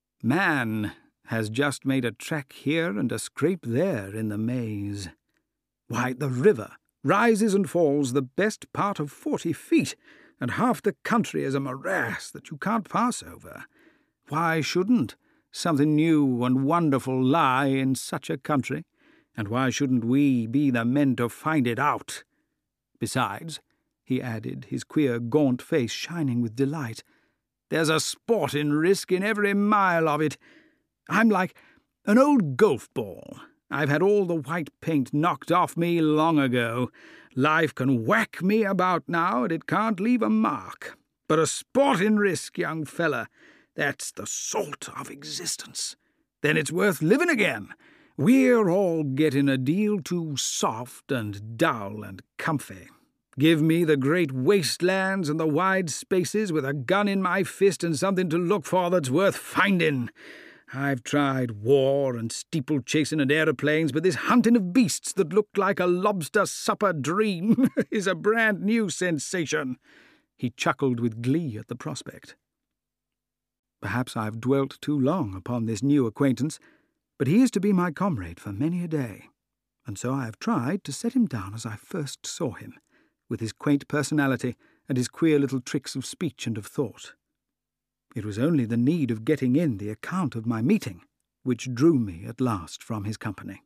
Man has just made a track here and a scrape there in the maze. Why, the river rises and falls the best part of 40 feet, and half the country is a morass that you can't pass over. Why shouldn't something new and wonderful lie in such a country? And why shouldn't we be the men to find it out? Besides," he added, his queer gaunt face shining with delight, "there's a sporting risk in every mile of it. I'm like an old golf ball. I've had all the white paint knocked off me long ago. Life can whack me about now, and it can't leave a mark. But a sporting risk, young fella, that's the salt of existence. Then it's worth living again. We're all getting a deal too soft and dull and comfy. Give me the great wastelands and the wide spaces with a gun in my fist and something to look for that's worth finding. I've tried war and steeplechasing and aeroplanes, but this hunting of beasts that look like a lobster supper dream is a brand new sensation." He chuckled with glee at the prospect. Perhaps I've dwelt too long upon this new acquaintance, but he is to be my comrade for many a day, and so I have tried to set him down as I first saw him, with his quaint personality and his queer little tricks of speech and of thought. It was only the need of getting in the account of my meeting which drew me at last from his company.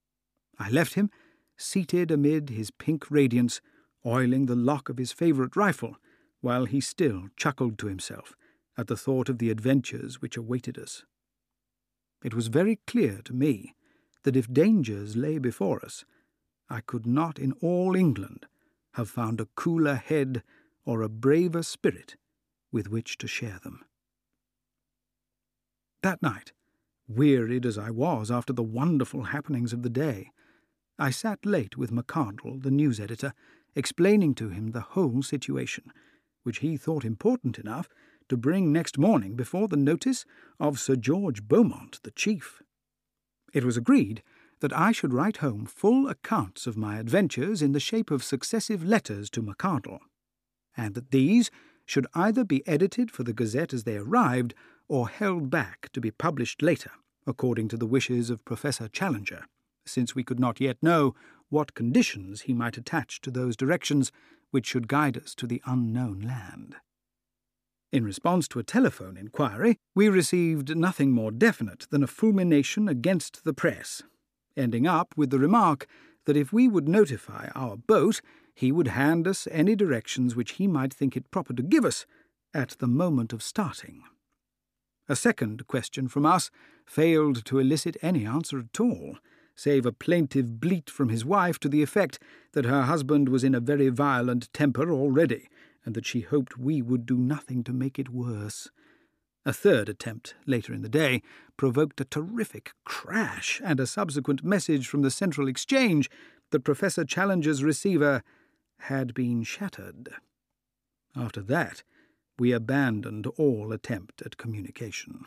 I left him, seated amid his pink radiance, oiling the lock of his favourite rifle, while he still chuckled to himself at the thought of the adventures which awaited us. It was very clear to me that if dangers lay before us, I could not in all England have found a cooler head or a braver spirit with which to share them. That night, wearied as I was after the wonderful happenings of the day, I sat late with McArdle, the news editor, explaining to him the whole situation, which he thought important enough to bring next morning before the notice of Sir George Beaumont, the chief. It was agreed that I should write home full accounts of my adventures in the shape of successive letters to McArdle, and that these should either be edited for the Gazette as they arrived, or held back to be published later, according to the wishes of Professor Challenger, since we could not yet know what conditions he might attach to those directions which should guide us to the unknown land. In response to a telephone inquiry, we received nothing more definite than a fulmination against the press, ending up with the remark that if we would notify our boat, he would hand us any directions which he might think it proper to give us at the moment of starting. A second question from us failed to elicit any answer at all, save a plaintive bleat from his wife to the effect that her husband was in a very violent temper already, and that she hoped we would do nothing to make it worse. A third attempt, later in the day, provoked a terrific crash and a subsequent message from the Central Exchange that Professor Challenger's receiver had been shattered. After that, we abandoned all attempt at communication.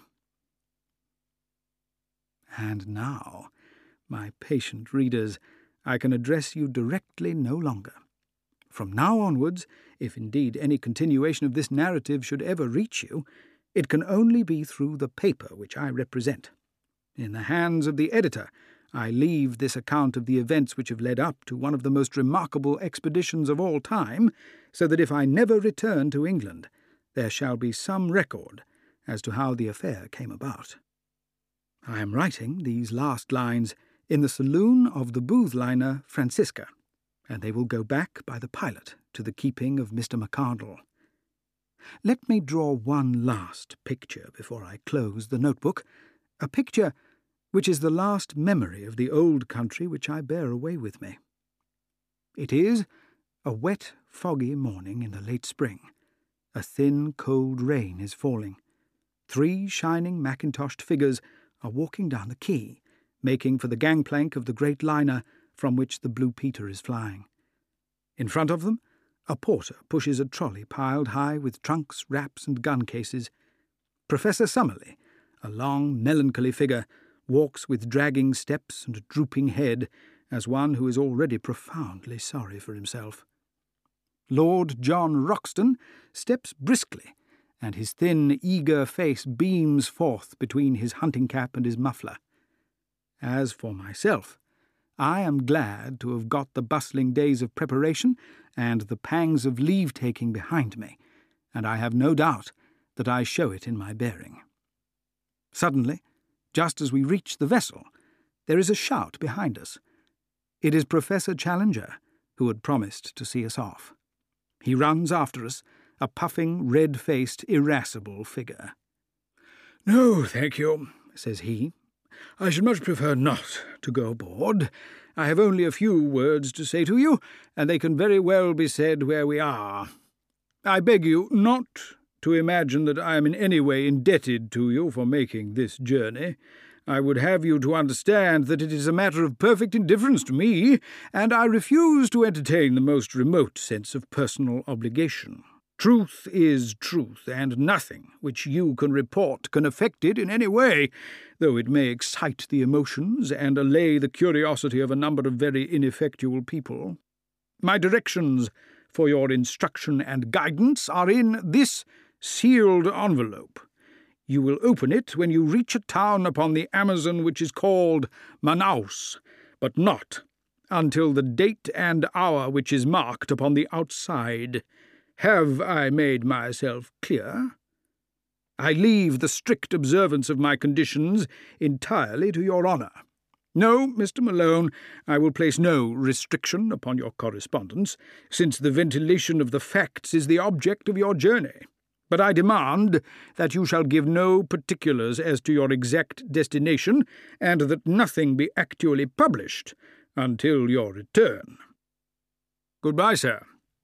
And now, my patient readers, I can address you directly no longer. From now onwards, if indeed any continuation of this narrative should ever reach you, it can only be through the paper which I represent. In the hands of the editor, I leave this account of the events which have led up to one of the most remarkable expeditions of all time, so that if I never return to England, there shall be some record as to how the affair came about. I am writing these last lines in the saloon of the Booth liner Francisca, and they will go back by the pilot to the keeping of Mr. McArdle. Let me draw one last picture before I close the notebook, a picture which is the last memory of the old country which I bear away with me. It is a wet, foggy morning in the late spring. A thin, cold rain is falling. 3 shining mackintoshed figures are walking down the quay, making for the gangplank of the great liner from which the Blue Peter is flying. In front of them, a porter pushes a trolley piled high with trunks, wraps, and gun cases. Professor Summerlee, a long, melancholy figure, walks with dragging steps and drooping head, as one who is already profoundly sorry for himself. Lord John Roxton steps briskly, and his thin, eager face beams forth between his hunting cap and his muffler. As for myself, I am glad to have got the bustling days of preparation and the pangs of leave-taking behind me, and I have no doubt that I show it in my bearing. Suddenly, just as we reach the vessel, there is a shout behind us. It is Professor Challenger, who had promised to see us off. He runs after us, a puffing, red-faced, irascible figure. "No, thank you," says he. "I should much prefer not to go aboard. I have only a few words to say to you, and they can very well be said where we are. I beg you not to imagine that I am in any way indebted to you for making this journey. I would have you to understand that it is a matter of perfect indifference to me, and I refuse to entertain the most remote sense of personal obligation. Truth is truth, and nothing which you can report can affect it in any way, though it may excite the emotions and allay the curiosity of a number of very ineffectual people. My directions for your instruction and guidance are in this sealed envelope. You will open it when you reach a town upon the Amazon which is called Manaus, but not until the date and hour which is marked upon the outside. Have I made myself clear? I leave the strict observance of my conditions entirely to your honour. No, Mr. Malone, I will place no restriction upon your correspondence, since the ventilation of the facts is the object of your journey. But I demand that you shall give no particulars as to your exact destination, and that nothing be actually published until your return. Goodbye, sir.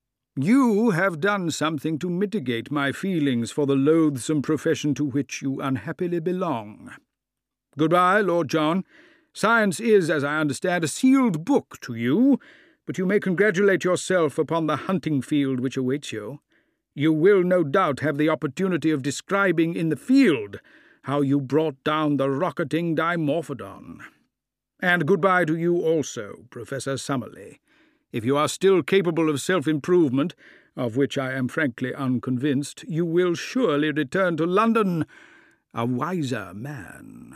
You have done something to mitigate my feelings for the loathsome profession to which you unhappily belong. Goodbye, Lord John. Science is, as I understand, a sealed book to you, but you may congratulate yourself upon the hunting field which awaits you. You will no doubt have the opportunity of describing in the field how you brought down the rocketing Dimorphodon. And goodbye to you also, Professor Summerlee. If you are still capable of self-improvement, of which I am frankly unconvinced, you will surely return to London a wiser man.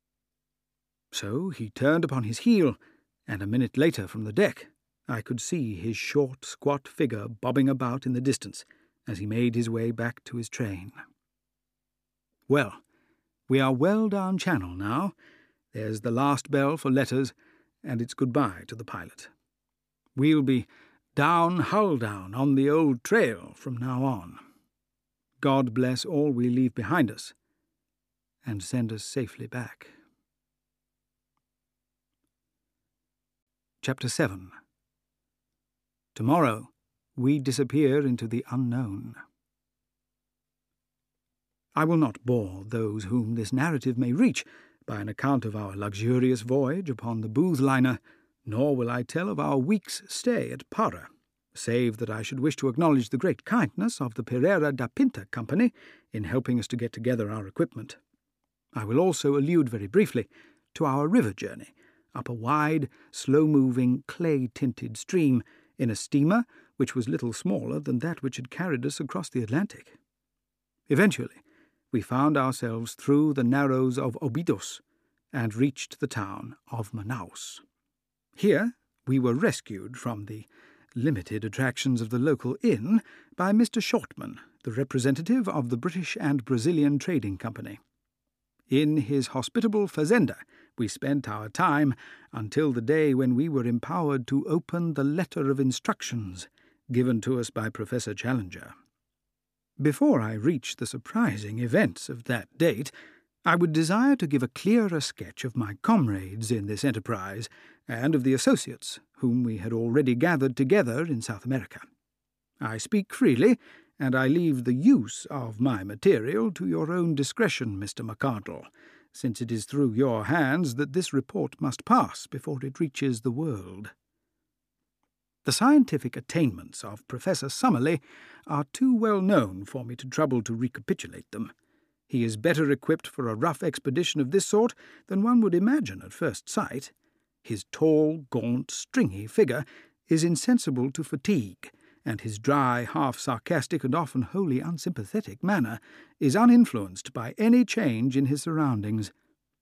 So he turned upon his heel, and a minute later from the deck I could see his short, squat figure bobbing about in the distance as he made his way back to his train. Well, we are well down channel now. There's the last bell for letters, and it's goodbye to the pilot. We'll be Down Hulldown on the old trail from now on. God bless all we leave behind us, and send us safely back. Chapter 7. Tomorrow we disappear into the unknown. I will not bore those whom this narrative may reach by an account of our luxurious voyage upon the Booth liner, nor will I tell of our week's stay at Para, save that I should wish to acknowledge the great kindness of the Pereira da Pinta Company in helping us to get together our equipment. I will also allude very briefly to our river journey, up a wide, slow-moving, clay-tinted stream in a steamer which was little smaller than that which had carried us across the Atlantic. Eventually, we found ourselves through the narrows of Obidos and reached the town of Manaus. Here we were rescued from the limited attractions of the local inn by Mr. Shortman, the representative of the British and Brazilian Trading Company. In his hospitable fazenda we spent our time until the day when we were empowered to open the letter of instructions given to us by Professor Challenger. Before I reach the surprising events of that date, I would desire to give a clearer sketch of my comrades in this enterprise and of the associates whom we had already gathered together in South America. I speak freely, and I leave the use of my material to your own discretion, Mr. McArdle, since it is through your hands that this report must pass before it reaches the world. The scientific attainments of Professor Summerlee are too well known for me to trouble to recapitulate them. He is better equipped for a rough expedition of this sort than one would imagine at first sight. His tall, gaunt, stringy figure is insensible to fatigue, and his dry, half-sarcastic and often wholly unsympathetic manner is uninfluenced by any change in his surroundings.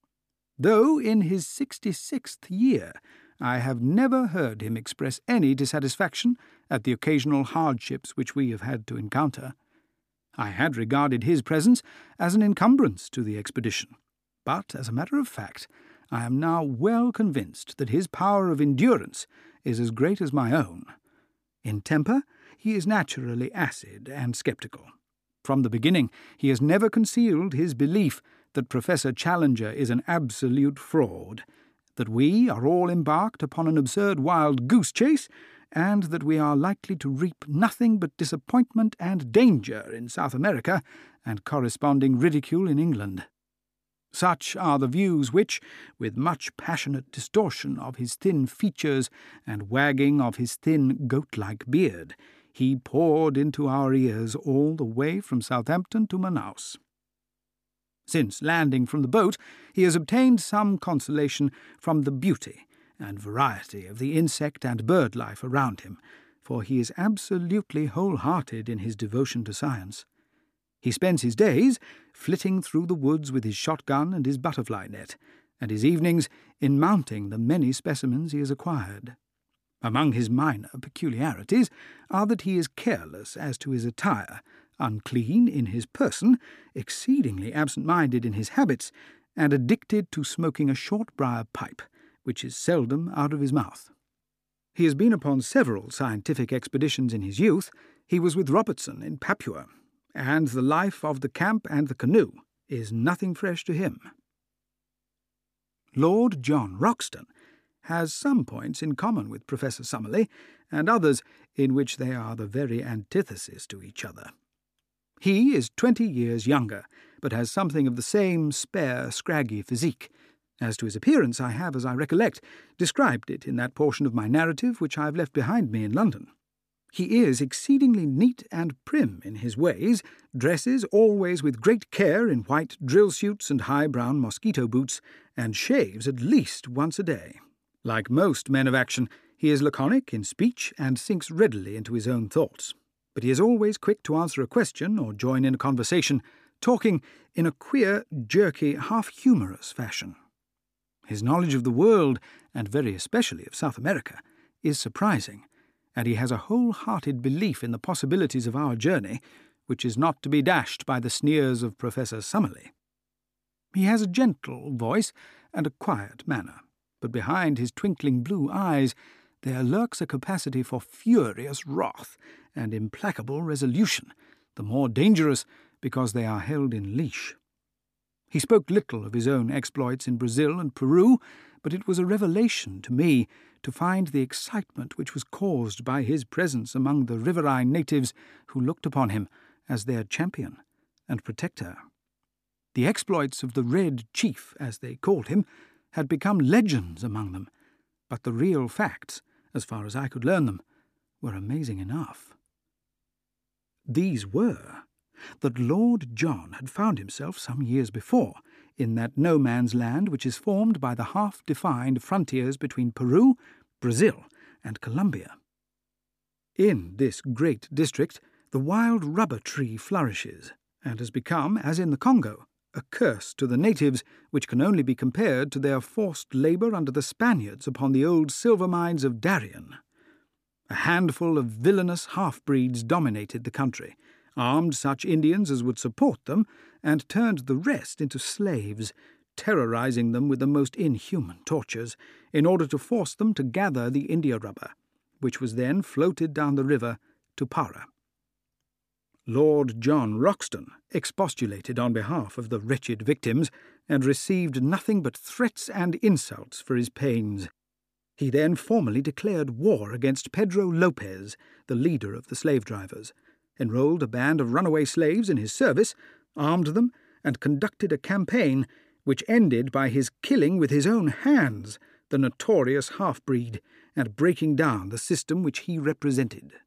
Though in his 66th year, I have never heard him express any dissatisfaction at the occasional hardships which we have had to encounter. I had regarded his presence as an encumbrance to the expedition, but, as a matter of fact, I am now well convinced that his power of endurance is as great as my own. In temper, he is naturally acid and sceptical. From the beginning, he has never concealed his belief that Professor Challenger is an absolute fraud, that we are all embarked upon an absurd wild goose chase, and that we are likely to reap nothing but disappointment and danger in South America and corresponding ridicule in England. Such are the views which, with much passionate distortion of his thin features and wagging of his thin goat-like beard, he poured into our ears all the way from Southampton to Manaus. Since landing from the boat, he has obtained some consolation from the beauty and variety of the insect and bird life around him, for he is absolutely wholehearted in his devotion to science. He spends his days flitting through the woods with his shotgun and his butterfly net, and his evenings in mounting the many specimens he has acquired. Among his minor peculiarities are that he is careless as to his attire, unclean in his person, exceedingly absent-minded in his habits, and addicted to smoking a short-briar pipe, which is seldom out of his mouth. He has been upon several scientific expeditions in his youth. He was with Robertson in Papua, and the life of the camp and the canoe is nothing fresh to him. Lord John Roxton has some points in common with Professor Summerlee, and others in which they are the very antithesis to each other. He is 20 years younger, but has something of the same spare, scraggy physique. As to his appearance, I have, as I recollect, described it in that portion of my narrative which I have left behind me in London. He is exceedingly neat and prim in his ways, dresses always with great care in white drill suits and high brown mosquito boots, and shaves at least once a day. Like most men of action, he is laconic in speech and sinks readily into his own thoughts. But he is always quick to answer a question or join in a conversation, talking in a queer, jerky, half-humorous fashion. His knowledge of the world, and very especially of South America, is surprising, and he has a whole-hearted belief in the possibilities of our journey, which is not to be dashed by the sneers of Professor Summerlee. He has a gentle voice and a quiet manner, but behind his twinkling blue eyes there lurks a capacity for furious wrath and implacable resolution, the more dangerous because they are held in leash. He spoke little of his own exploits in Brazil and Peru, but it was a revelation to me to find the excitement which was caused by his presence among the riverine natives who looked upon him as their champion and protector. The exploits of the Red Chief, as they called him, had become legends among them, but the real facts, as far as I could learn them, were amazing enough. These were that Lord John had found himself some years before in that no-man's land which is formed by the half-defined frontiers between Peru, Brazil, and Colombia. In this great district the wild rubber tree flourishes, and has become, as in the Congo, a curse to the natives which can only be compared to their forced labour under the Spaniards upon the old silver mines of Darien. A handful of villainous half-breeds dominated the country, armed such Indians as would support them, and turned the rest into slaves, terrorizing them with the most inhuman tortures, in order to force them to gather the India rubber, which was then floated down the river to Para. Lord John Roxton expostulated on behalf of the wretched victims, and received nothing but threats and insults for his pains. He then formally declared war against Pedro Lopez, the leader of the slave-drivers, enrolled a band of runaway slaves in his service, armed them, and conducted a campaign which ended by his killing with his own hands the notorious half-breed and breaking down the system which he represented.